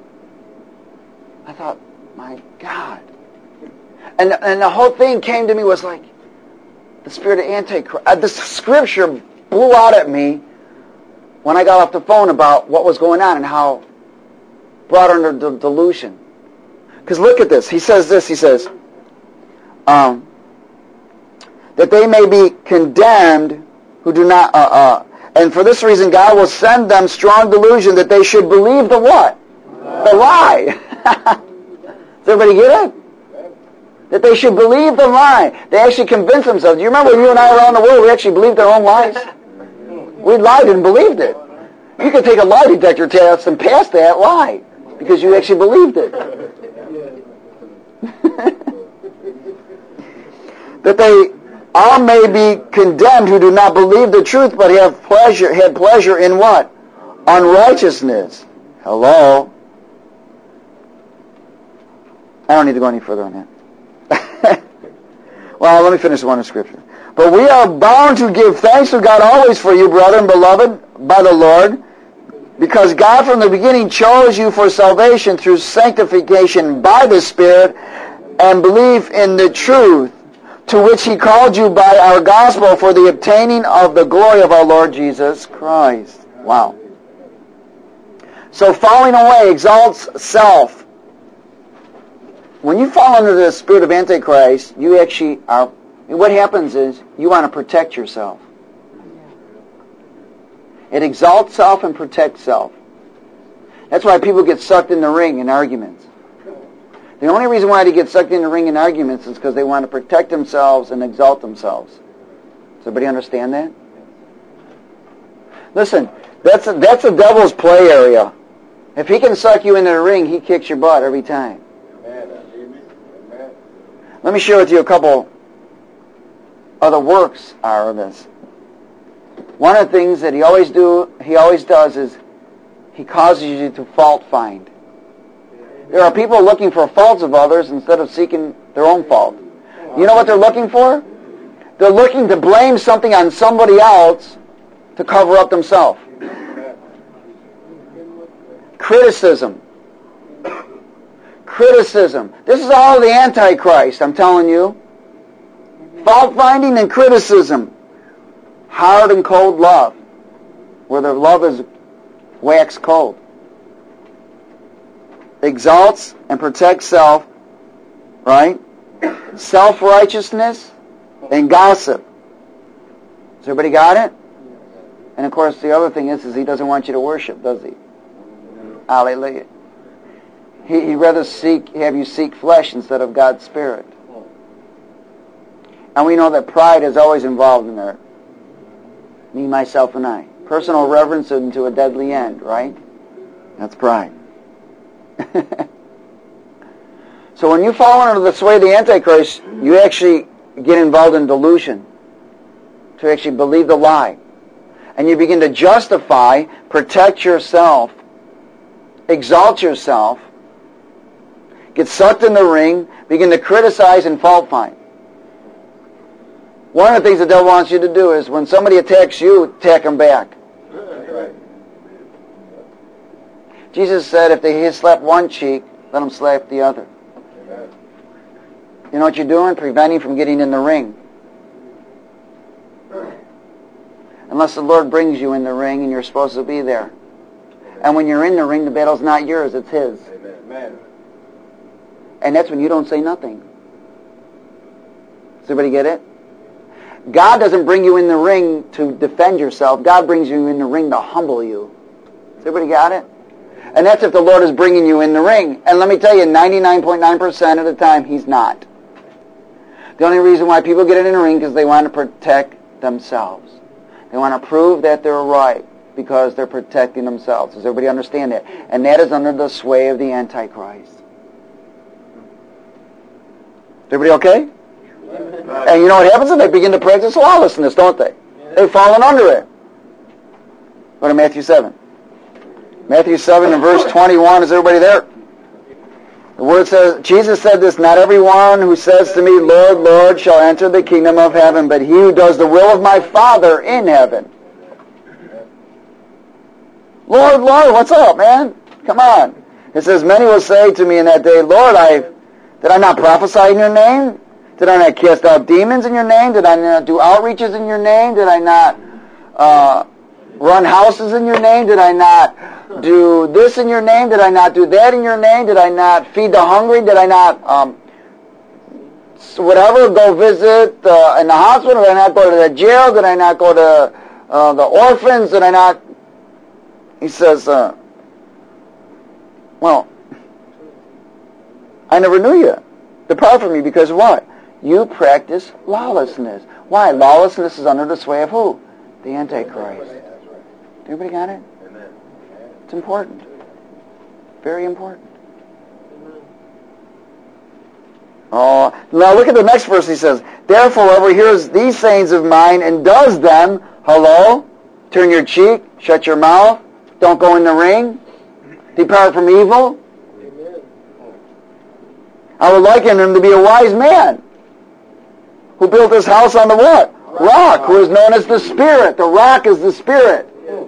I thought, my God. And the whole thing came to me was like, the spirit of Antichrist. The scripture blew out at me when I got off the phone about what was going on and how brought under delusion. Because look at this. He says this. He says, that they may be condemned who do not, and for this reason God will send them strong delusion that they should believe the what? The lie. Does everybody get it? That they should believe the lie. They actually convince themselves. Do you remember when you and I were around the world, we actually believed our own lies? We lied and believed it. You could take a lie detector test and pass that lie because you actually believed it. That they all may be condemned who do not believe the truth, but had pleasure in what? Unrighteousness. Hello? I don't need to go any further on that. Well, let me finish one of Scripture. But we are bound to give thanks to God always for you, brethren, beloved by the Lord, because God from the beginning chose you for salvation through sanctification by the Spirit and belief in the truth, to which He called you by our gospel for the obtaining of the glory of our Lord Jesus Christ. Wow. So falling away exalts self. When you fall under the spirit of Antichrist, you actually are, what happens is you want to protect yourself. It exalts self and protects self. That's why people get sucked in the ring in arguments. The only reason why they get sucked in the ring in arguments is because they want to protect themselves and exalt themselves. Does everybody understand that? Listen, that's the devil's play area. If he can suck you into the ring, he kicks your butt every time. Let me share with you a couple of the works of this. One of the things that he always does is he causes you to fault find. There are people looking for faults of others instead of seeking their own fault. You know what they're looking for? They're looking to blame something on somebody else to cover up themselves. Criticism. Criticism. This is all the Antichrist, I'm telling you. Fault-finding and criticism. Hard and cold love. Where the love is wax cold. Exalts and protects self. Right? Self-righteousness and gossip. Has everybody got it? And of course the other thing is he doesn't want you to worship, does he? Hallelujah. He'd rather have you seek flesh instead of God's Spirit. And we know that pride is always involved in there. Me, myself, and I. Personal reverence into a deadly end, right? That's pride. So when you fall under the sway of the Antichrist, you actually get involved in delusion. To actually believe the lie. And you begin to justify, protect yourself, exalt yourself, get sucked in the ring, begin to criticize and fault find. One of the things the devil wants you to do is when somebody attacks you, attack them back. Jesus said if they slap one cheek, let them slap the other. You know what you're doing? Preventing from getting in the ring. Unless the Lord brings you in the ring and you're supposed to be there. And when you're in the ring, the battle's not yours, it's His. Amen. And that's when you don't say nothing. Does everybody get it? God doesn't bring you in the ring to defend yourself. God brings you in the ring to humble you. Does everybody got it? And that's if the Lord is bringing you in the ring. And let me tell you, 99.9% of the time, He's not. The only reason why people get in the ring is because they want to protect themselves. They want to prove that they're right because they're protecting themselves. Does everybody understand that? And that is under the sway of the Antichrist. Is everybody okay? And you know what happens? They begin to practice lawlessness, don't they? They've fallen under it. Go to Matthew 7. Matthew 7 and verse 21. Is everybody there? The word says, Jesus said this, not everyone who says to me, Lord, Lord, shall enter the kingdom of heaven, but he who does the will of my Father in heaven. Lord, Lord, what's up, man? Come on. It says, many will say to me in that day, Lord, did I not prophesy in your name? Did I not cast out demons in your name? Did I not do outreaches in your name? Did I not run houses in your name? Did I not do this in your name? Did I not do that in your name? Did I not feed the hungry? Did I not, go visit in the hospital? Did I not go to the jail? Did I not go to the orphans? Did I not? He says, well, I never knew you. Depart from me, because what? You practice lawlessness. Why? Lawlessness is under the sway of who? The Antichrist. Everybody got it? Amen. It's important. Very important. Oh, now look at the next verse. He says, therefore, whoever hears these sayings of mine and does them, hello, turn your cheek, shut your mouth, don't go in the ring, depart from evil. Amen. I would liken him to be a wise man who built his house on the what? Rock, who is known as the Spirit. The rock is the Spirit.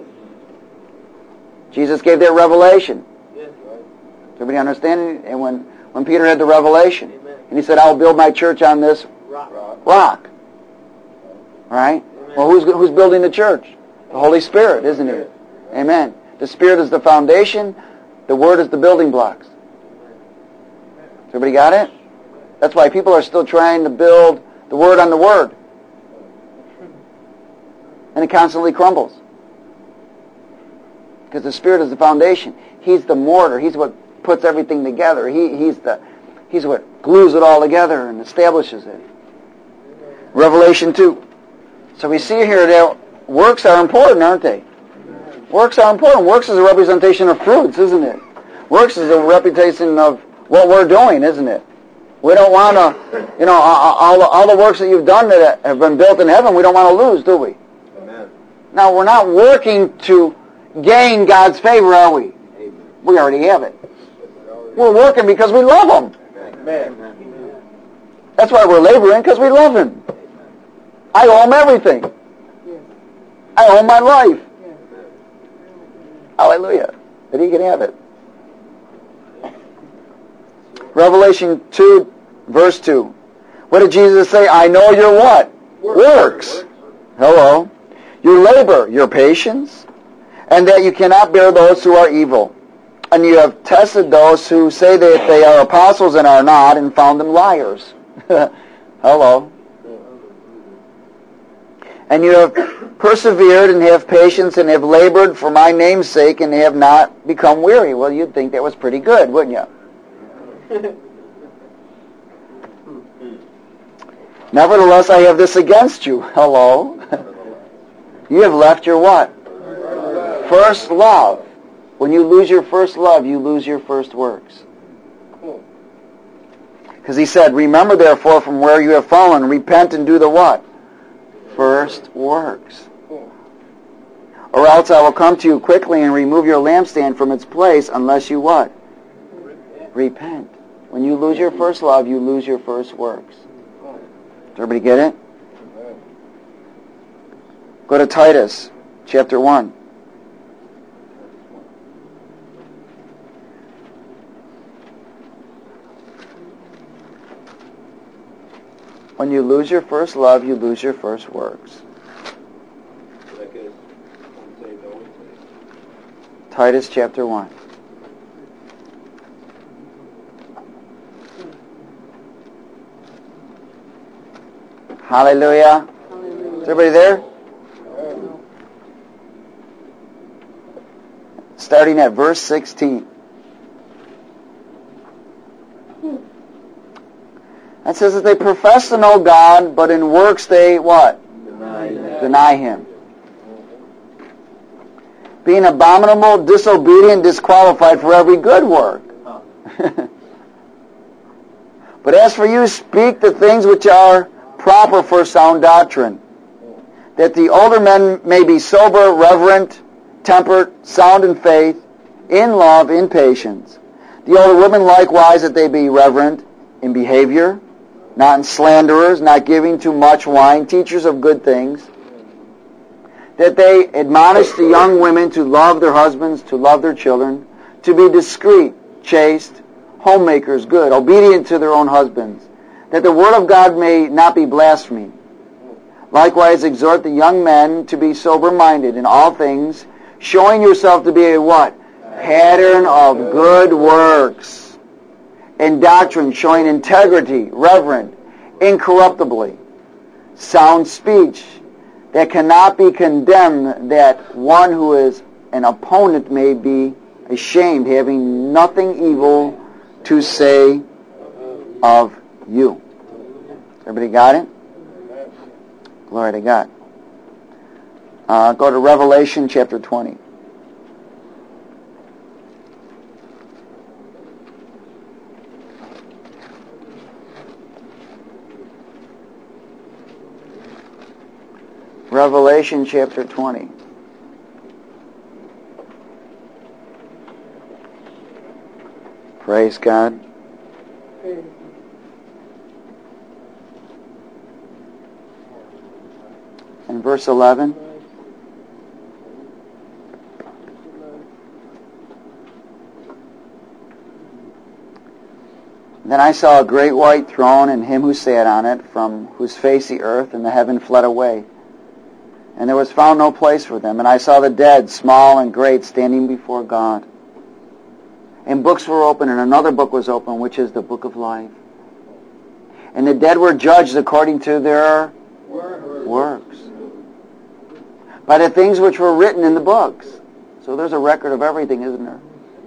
Jesus gave that revelation. Yes. Does everybody understand? And when Peter had the revelation, Amen. and he said, I will build my church on this rock. Right? Amen. Well, who's building the church? The Holy Spirit, isn't he? Amen. The Spirit is the foundation. The Word is the building blocks. Everybody got it? That's why people are still trying to build the Word on the Word. And it constantly crumbles. Because the Spirit is the foundation. He's the mortar. He's what puts everything together. He's what glues it all together and establishes it. Revelation 2. So we see here that works are important, aren't they? Works are important. Works is a representation of fruits, isn't it? Works is a representation of what we're doing, isn't it? We don't want to, all the works that you've done that have been built in heaven, we don't want to lose, do we? Amen. Now, we're not working to gain God's favor, are we? Amen. We already have it. We're working because we love Him. Amen. That's why we're laboring, because we love Him. I owe Him everything. I owe Him my life. Hallelujah. But He can have it. Revelation 2, verse 2. What did Jesus say? I know your what? Works. Hello. Your labor, your patience, and that you cannot bear those who are evil. And you have tested those who say that they are apostles and are not, and found them liars. Hello. And you have persevered and have patience and have labored for my name's sake and have not become weary. Well, you'd think that was pretty good, wouldn't you? Nevertheless, I have this against you. Hello. You have left your what? First love. When you lose your first love, you lose your first works. Because he said, remember therefore from where you have fallen, repent and do the what? First works. Or else I will come to you quickly and remove your lampstand from its place unless you what? Repent. When you lose your first love, you lose your first works. Does everybody get it? Go to Titus, chapter 1. When you lose your first love, you lose your first works. Titus chapter 1. Hallelujah. Is everybody there? Starting at verse 16. That says that they profess to know God, but in works they what? Deny Him. Being abominable, disobedient, disqualified for every good work. But as for you, speak the things which are proper for sound doctrine, that the older men may be sober, reverent, temperate, sound in faith, in love, in patience. The older women likewise, that they be reverent in behavior, not slanderers, not giving too much wine, teachers of good things, that they admonish the young women to love their husbands, to love their children, to be discreet, chaste, homemakers, good, obedient to their own husbands, that the word of God may not be blasphemed. Likewise exhort the young men to be sober-minded in all things, showing yourself to be a what? Pattern of good works. In doctrine, showing integrity, reverent, incorruptibly, sound speech, that cannot be condemned, that one who is an opponent may be ashamed, having nothing evil to say of you. Everybody got it? Glory to God. Go to Revelation chapter 20. Revelation chapter 20. Praise God. And verse 11. Then I saw a great white throne and him who sat on it, from whose face the earth and the heaven fled away. And there was found no place for them. And I saw the dead, small and great, standing before God. And books were open, and another book was open, which is the book of life. And the dead were judged according to their works, by the things which were written in the books. So there's a record of everything, isn't there?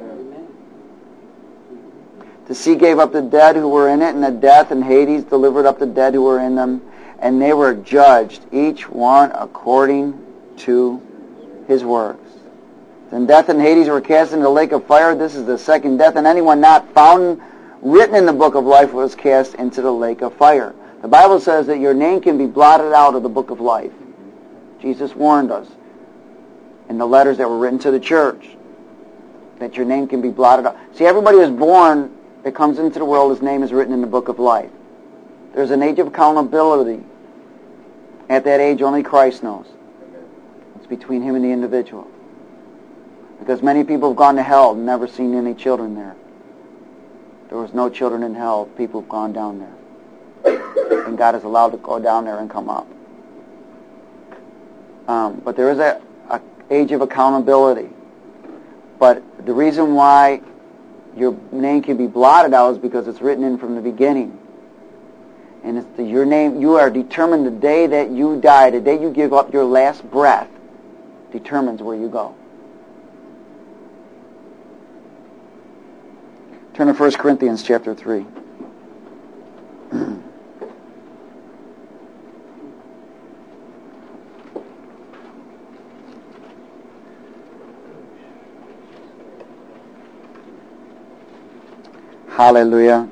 The sea gave up the dead who were in it, and the death and Hades delivered up the dead who were in them. And they were judged, each one according to his works. Then death and Hades were cast into the lake of fire. This is the second death. And anyone not found written in the book of life was cast into the lake of fire. The Bible says that your name can be blotted out of the book of life. Jesus warned us in the letters that were written to the church that your name can be blotted out. See, everybody is born that comes into the world, his name is written in the book of life. There's an age of accountability. At that age, only Christ knows. It's between him and the individual. Because many people have gone to hell and never seen any children there. There was no children in hell. People have gone down there. And God is allowed to go down there and come up. But there is a age of accountability. But the reason why your name can be blotted out is because it's written in from the beginning. And it's your name, you are determined the day that you die, the day you give up your last breath, determines where you go. Turn to 1 Corinthians chapter 3. Hallelujah.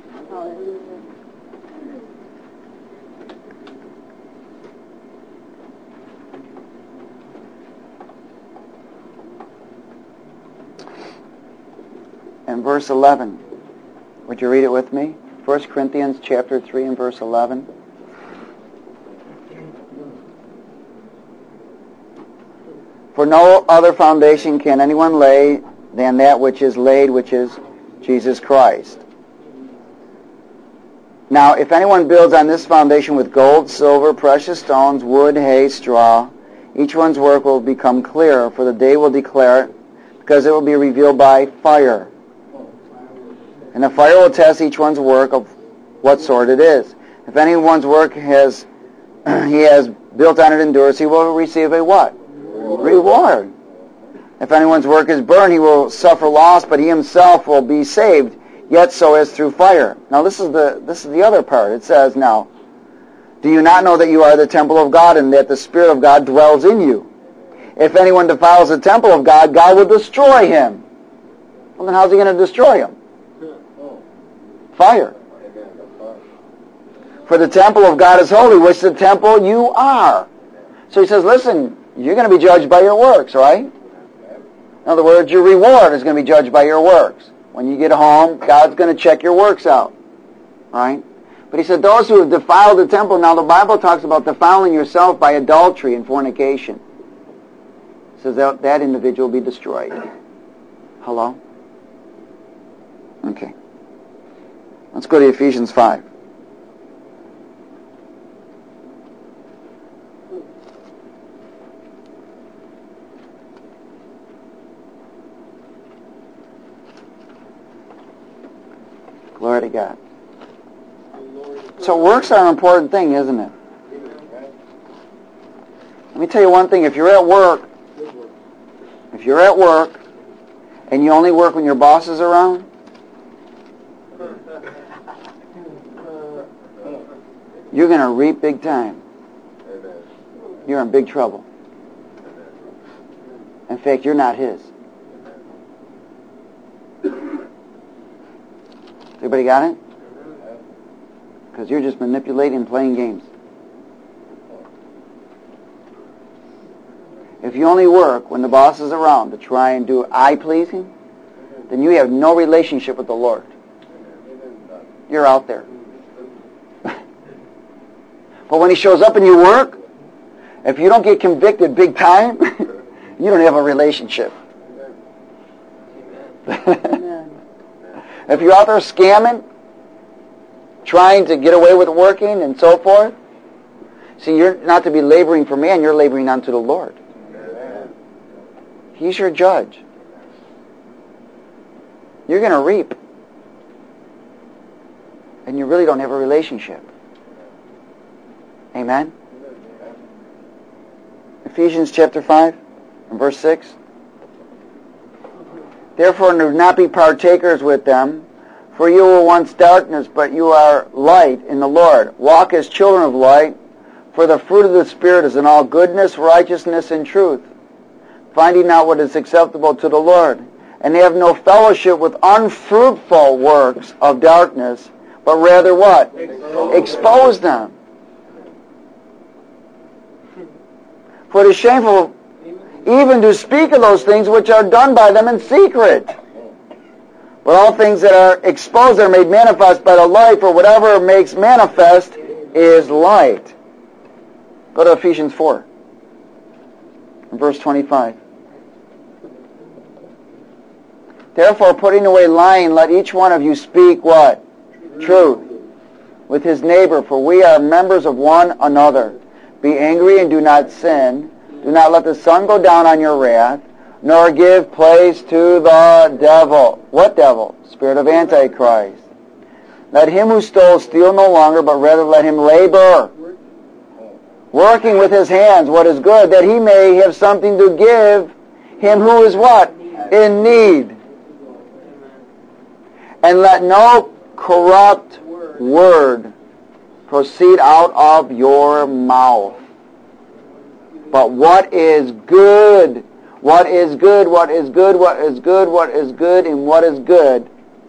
And verse 11. Would you read it with me? 1 Corinthians chapter 3 and verse 11. For no other foundation can anyone lay than that which is laid, which is Jesus Christ. Now, if anyone builds on this foundation with gold, silver, precious stones, wood, hay, straw, each one's work will become clear, for the day will declare it, because it will be revealed by fire. And the fire will test each one's work of what sort it is. If anyone's work he has built on it endures, he will receive a what? Reward. If anyone's work is burned, he will suffer loss, but he himself will be saved, yet so as through fire. Now this is the other part. It says, now, do you not know that you are the temple of God, and that the Spirit of God dwells in you? If anyone defiles the temple of God, God will destroy him. Well, then how's he going to destroy him? Fire. For the temple of God is holy, which the temple you are. So he says, listen, you're going to be judged by your works, right? In other words, your reward is going to be judged by your works. When you get home, God's going to check your works out. Right? But he said those who have defiled the temple, now the Bible talks about defiling yourself by adultery and fornication. It says that individual will be destroyed. Hello? Okay. Let's go to Ephesians 5. Glory to God. So works are an important thing, isn't it? Let me tell you one thing. If you're at work and you only work when your boss is around, you're going to reap big time. You're in big trouble. In fact, you're not his. Everybody got it? Because you're just manipulating and playing games. If you only work when the boss is around to try and do eye-pleasing, then you have no relationship with the Lord. You're out there. But when he shows up and you work, if you don't get convicted big time, you don't have a relationship. If you're out there scamming, trying to get away with working and so forth, see, you're not to be laboring for man, you're laboring unto the Lord. He's your judge. You're going to reap. And you really don't have a relationship. Amen? Ephesians chapter 5 and verse 6. Therefore do not be partakers with them, for you were once darkness, but you are light in the Lord. Walk as children of light, for the fruit of the Spirit is in all goodness, righteousness, and truth, finding out what is acceptable to the Lord. And have no fellowship with unfruitful works of darkness, but rather what? Expose them. For it is shameful even to speak of those things which are done by them in secret. But all things that are exposed are made manifest by the light, for whatever makes manifest is light. Go to Ephesians 4, verse 25. Therefore, putting away lying, let each one of you speak what? Truth. With his neighbor, for we are members of one another. Be angry and do not sin. Do not let the sun go down on your wrath, nor give place to the devil. What devil? Spirit of Antichrist. Let him who stole steal no longer, but rather let him labor, working with his hands what is good, that he may have something to give him who is what? In need. And let no corrupt word proceed out of your mouth, but what is good, what is good, what is good, what is good, what is good, and what is good.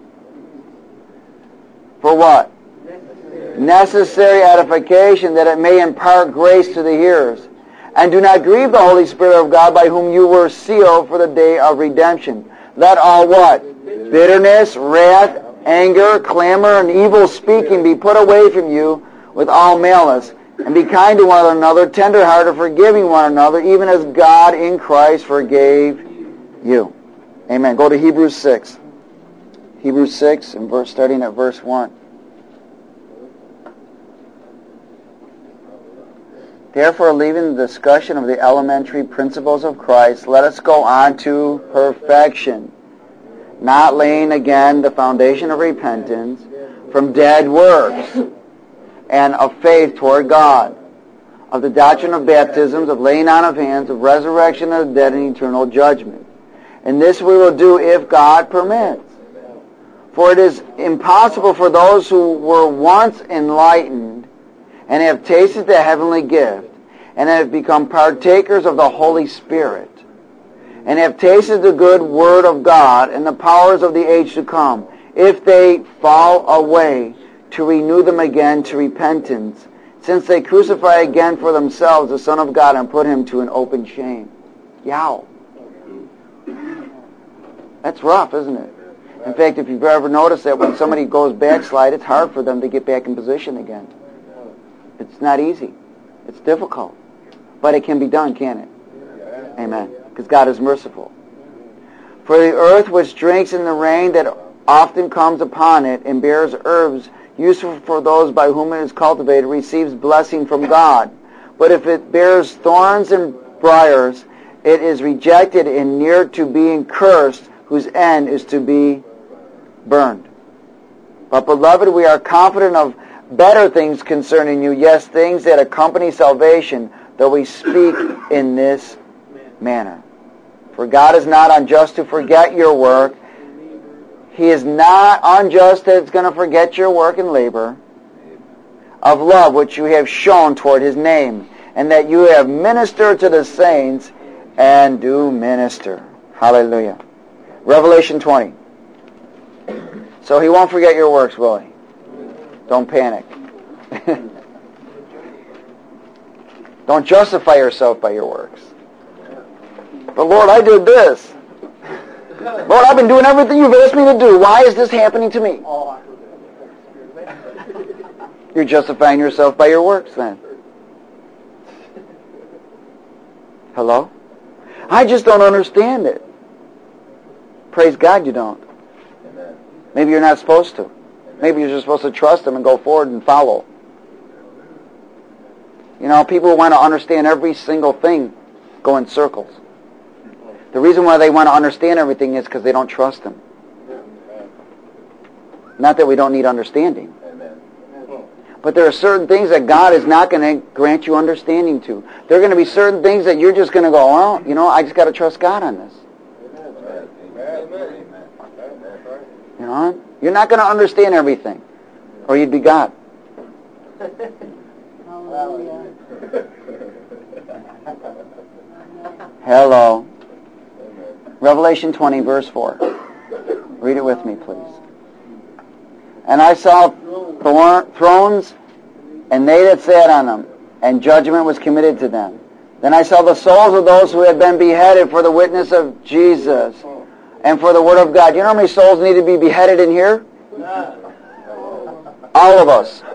For what? Necessary edification, that it may impart grace to the hearers. And do not grieve the Holy Spirit of God, by whom you were sealed for the day of redemption. Let all what? Bitterness, wrath, anger, clamor, and evil speaking be put away from you with all malice. And be kind to one another, tender-hearted, forgiving one another, even as God in Christ forgave you. Amen. Go to Hebrews 6. Hebrews 6, and starting at verse 1. Therefore, leaving the discussion of the elementary principles of Christ, let us go on to perfection, not laying again the foundation of repentance from dead works and of faith toward God, of the doctrine of baptisms, of laying on of hands, of resurrection of the dead, and eternal judgment. And this we will do if God permits. For it is impossible for those who were once enlightened and have tasted the heavenly gift, and have become partakers of the Holy Spirit, and have tasted the good word of God and the powers of the age to come, if they fall away, to renew them again to repentance, since they crucify again for themselves the Son of God and put him to an open shame. Yow. That's rough, isn't it? In fact, if you've ever noticed that when somebody goes backslide, it's hard for them to get back in position again. It's not easy. It's difficult. But it can be done, can't it? Amen. Because God is merciful. For the earth which drinks in the rain that often comes upon it and bears herbs useful for those by whom it is cultivated receives blessing from God. But if it bears thorns and briars, it is rejected and near to being cursed, whose end is to be burned. But beloved, we are confident of better things concerning you, yes, things that accompany salvation, though we speak in this manner. For God is not unjust to forget your work. He is not unjust that it's going to forget your work and labor of love which you have shown toward His name, and that you have ministered to the saints and do minister. Hallelujah. Revelation 20. So He won't forget your works, will He? Don't panic. Don't justify yourself by your works. But Lord, I did this. Lord, I've been doing everything you've asked me to do. Why is this happening to me? You're justifying yourself by your works then. Hello? I just don't understand it. Praise God you don't. Maybe you're not supposed to. Maybe you're just supposed to trust Him and go forward and follow. You know, people want to understand every single thing go in circles. The reason why they want to understand everything is because they don't trust Him. Not that we don't need understanding. But there are certain things that God is not going to grant you understanding to. There are going to be certain things that you're just going to go, well, you know, I just got to trust God on this. You know, you're not going to understand everything, or you'd be God. Hello. Revelation 20, verse 4. Read it with me, please. And I saw thrones, and they that sat on them, and judgment was committed to them. Then I saw the souls of those who had been beheaded for the witness of Jesus and for the word of God. You know how many souls need to be beheaded in here? All of us.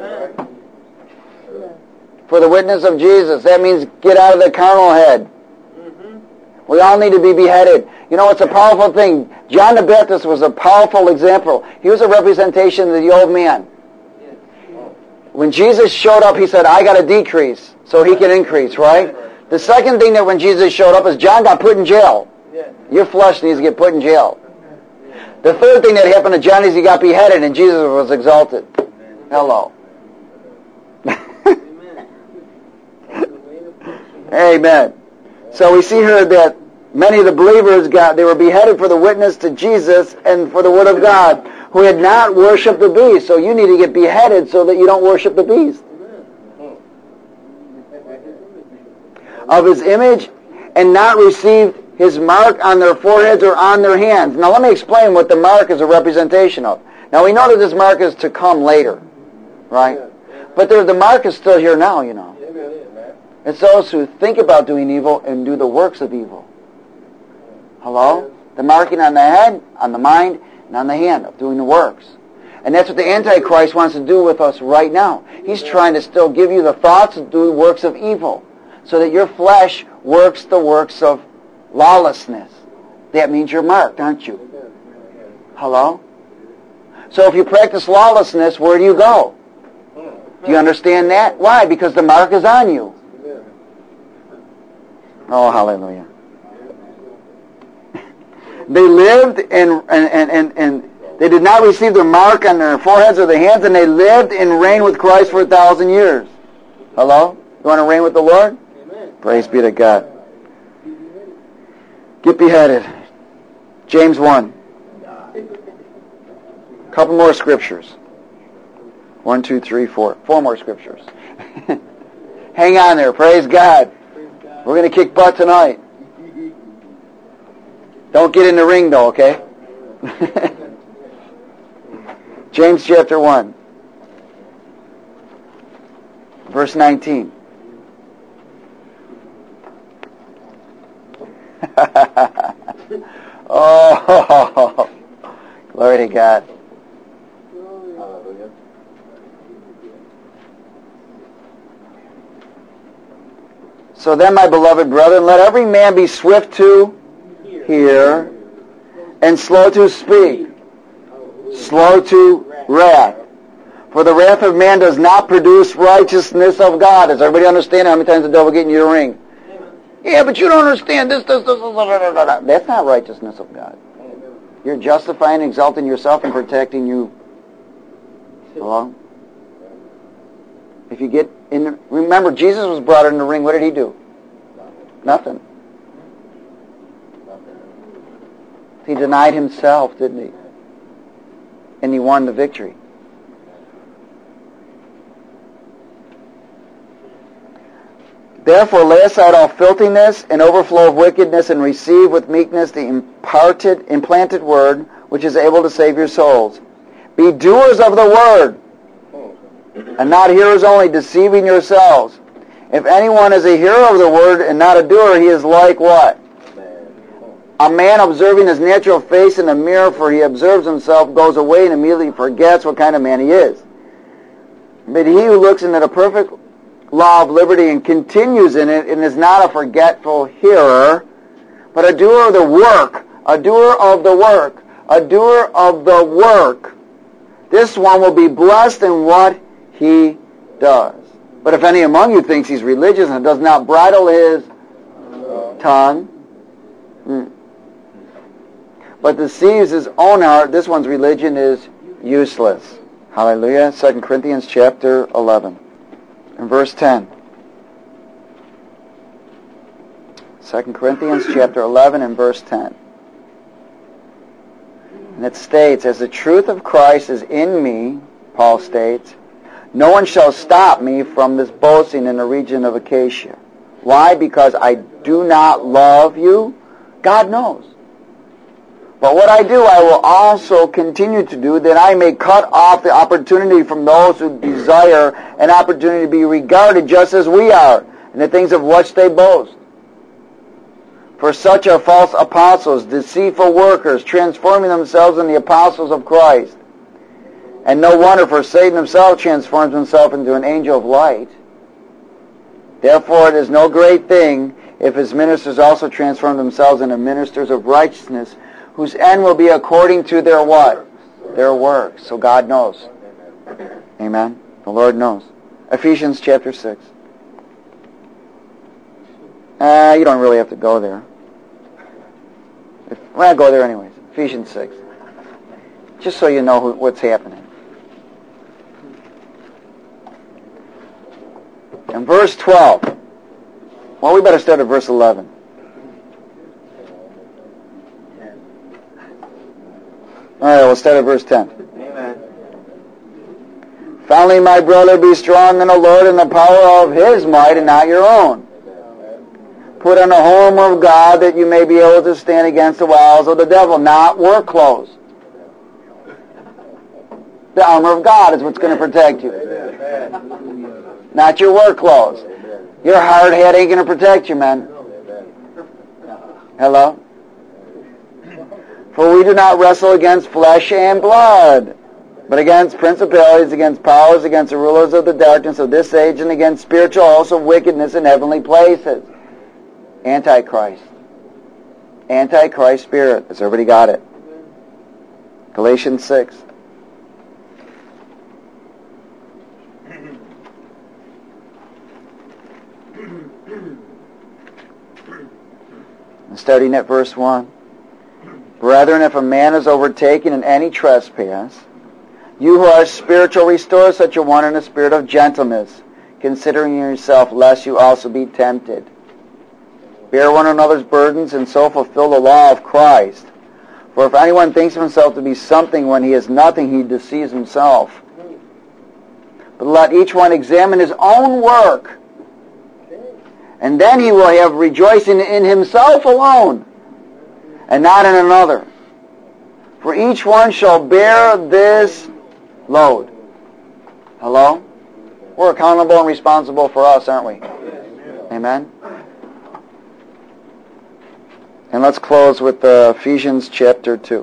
For the witness of Jesus. That means get out of the carnal head. We all need to be beheaded. You know, it's a powerful thing. John the Baptist was a powerful example. He was a representation of the old man. When Jesus showed up, He said, I got to decrease so He can increase, right? The second thing that when Jesus showed up is John got put in jail. Your flesh needs to get put in jail. The third thing that happened to John is he got beheaded and Jesus was exalted. Hello. Amen. So we see here that many of the believers they were beheaded for the witness to Jesus and for the word of God, who had not worshipped the beast. So you need to get beheaded so that you don't worship the beast. Of His image, and not receive His mark on their foreheads or on their hands. Now let me explain what the mark is a representation of. Now we know that this mark is to come later, right? But the mark is still here now, you know. It's those who think about doing evil and do the works of evil. Hello? The marking on the head, on the mind, and on the hand of doing the works. And that's what the Antichrist wants to do with us right now. He's trying to still give you the thoughts to do the works of evil, so that your flesh works the works of lawlessness. That means you're marked, aren't you? Hello? So if you practice lawlessness, where do you go? Do you understand that? Why? Because the mark is on you. Oh, hallelujah. They lived and they did not receive the mark on their foreheads or their hands, and they lived and reigned with Christ for 1,000 years. Hello? You want to reign with the Lord? Amen. Praise be to God. Get beheaded. James 1. A couple more scriptures. 1, 2, 3, 4. 4 more scriptures. Hang on there. Praise God. We're going to kick butt tonight. Don't get in the ring though, okay? James chapter 1. Verse 19. Oh, glory to God. Hallelujah. So then, my beloved brethren, let every man be swift to hear and slow to speak, slow to wrath. For the wrath of man does not produce righteousness of God. Does everybody understand how many times the devil get in your ring? Yeah, but you don't understand this. That's not righteousness of God. You're justifying and exalting yourself and protecting you. Hello? If you get in, remember, Jesus was brought in the ring. What did he do? Nothing. He denied himself, didn't he? And he won the victory. Therefore, lay aside all filthiness and overflow of wickedness, and receive with meekness the implanted word, which is able to save your souls. Be doers of the word, and not hearers only, deceiving yourselves. If anyone is a hearer of the word and not a doer, he is like what? A man observing his natural face in a mirror, for he observes himself, goes away, and immediately forgets what kind of man he is. But he who looks into the perfect law of liberty and continues in it, and is not a forgetful hearer, but a doer of the work, a doer of the work, a doer of the work, this one will be blessed in what he does. But if any among you thinks he's religious and does not bridle his tongue, but deceives his own heart, this one's religion is useless. Hallelujah. 2 Corinthians chapter 11. In verse 10. 2 Corinthians chapter 11 and verse 10. And it states, as the truth of Christ is in me, Paul states, no one shall stop me from this boasting in the region of Achaia. Why? Because I do not love you? God knows. But what I do, I will also continue to do, that I may cut off the opportunity from those who desire an opportunity to be regarded just as we are, in the things of which they boast. For such are false apostles, deceitful workers, transforming themselves into the apostles of Christ. And no wonder, for Satan himself transforms himself into an angel of light. Therefore it is no great thing if his ministers also transform themselves into ministers of righteousness, whose end will be according to their what? Their works. So God knows. Amen. The Lord knows. Ephesians chapter 6. You don't really have to go there. Well, go there anyways. Ephesians 6. Just so you know what's happening. In verse 12. Well, we better start at verse 11. All right, we'll start at verse 10. Amen. Finally, my brother, be strong in the Lord and the power of his might, and not your own. Put on the whole armor of God, that you may be able to stand against the wiles of the devil. Not work clothes. The armor of God is what's going to protect you. Not your work clothes. Your hard hat ain't going to protect you, man. Hello? For we do not wrestle against flesh and blood, but against principalities, against powers, against the rulers of the darkness of this age, and against spiritual hosts of wickedness in heavenly places. Antichrist. Antichrist spirit. Has everybody got it? Galatians 6. Starting at verse 1. Brethren, if a man is overtaken in any trespass, you who are spiritual, restore such a one in a spirit of gentleness, considering yourself, lest you also be tempted. Bear one another's burdens, and so fulfill the law of Christ. For if anyone thinks of himself to be something when he is nothing, he deceives himself. But let each one examine his own work, and then he will have rejoicing in himself alone, and not in another. For each one shall bear this load. Hello? We're accountable and responsible for us, aren't we? Amen? And let's close with Ephesians chapter 2.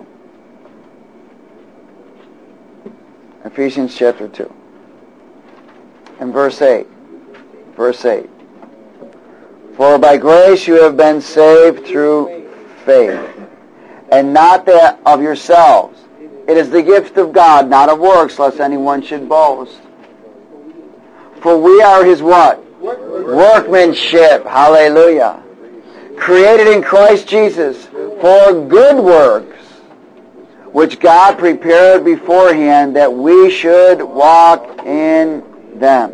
Ephesians chapter 2. And verse 8. Verse 8. For by grace you have been saved through faith, and not that of yourselves. It is the gift of God, not of works, lest anyone should boast. For we are His what? Workmanship. Hallelujah. Created in Christ Jesus for good works, which God prepared beforehand that we should walk in them.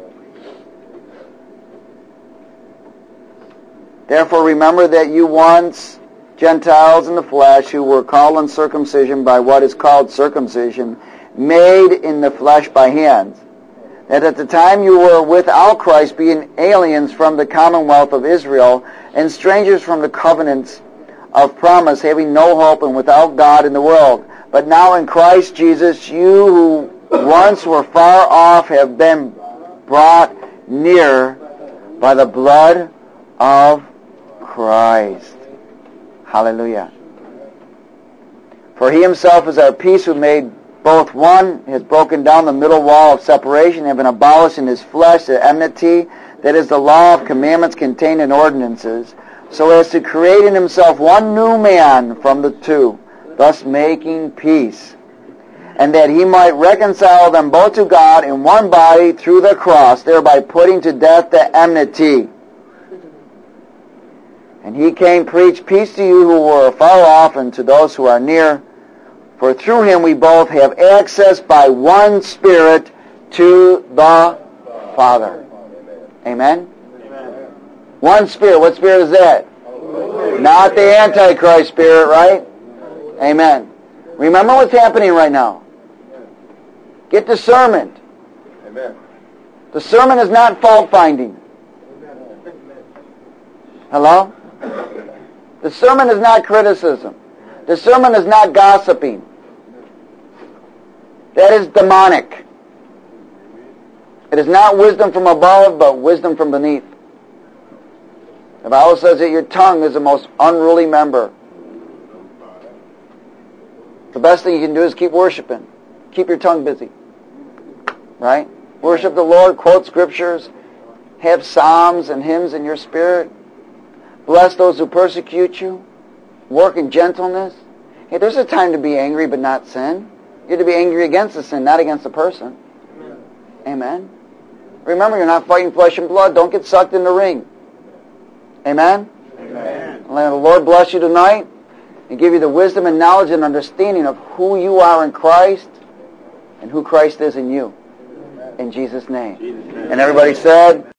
Therefore remember that you once, Gentiles in the flesh, who were called uncircumcision by what is called circumcision, made in the flesh by hands, that at the time you were without Christ, being aliens from the commonwealth of Israel, and strangers from the covenants of promise, having no hope and without God in the world. But now in Christ Jesus, you who once were far off have been brought near by the blood of Christ. Hallelujah. For He Himself is our peace, who made both one, has broken down the middle wall of separation, having abolished in His flesh the enmity, that is the law of commandments contained in ordinances, so as to create in Himself one new man from the two, thus making peace, and that He might reconcile them both to God in one body through the cross, thereby putting to death the enmity. And He came preach peace to you who were far off, and to those who are near. For through Him we both have access by one Spirit to the Father. Amen? Amen. One Spirit. What Spirit is that? Not the Antichrist spirit, right? Amen. Remember what's happening right now. Get discernment. Amen. Discernment is not fault-finding. Hello? Discernment is not criticism. Discernment is not gossiping. That is demonic. It is not wisdom from above, but wisdom from beneath. The Bible says that your tongue is the most unruly member. The best thing you can do is keep worshiping. Keep your tongue busy. Right? Worship the Lord, quote scriptures, have psalms and hymns in your spirit. Bless those who persecute you. Work in gentleness. Hey, there's a time to be angry but not sin. You're to be angry against the sin, not against the person. Amen. Remember, you're not fighting flesh and blood. Don't get sucked in the ring. Amen? Amen. Let the Lord bless you tonight and give you the wisdom and knowledge and understanding of who you are in Christ and who Christ is in you. In Jesus' name. And everybody said...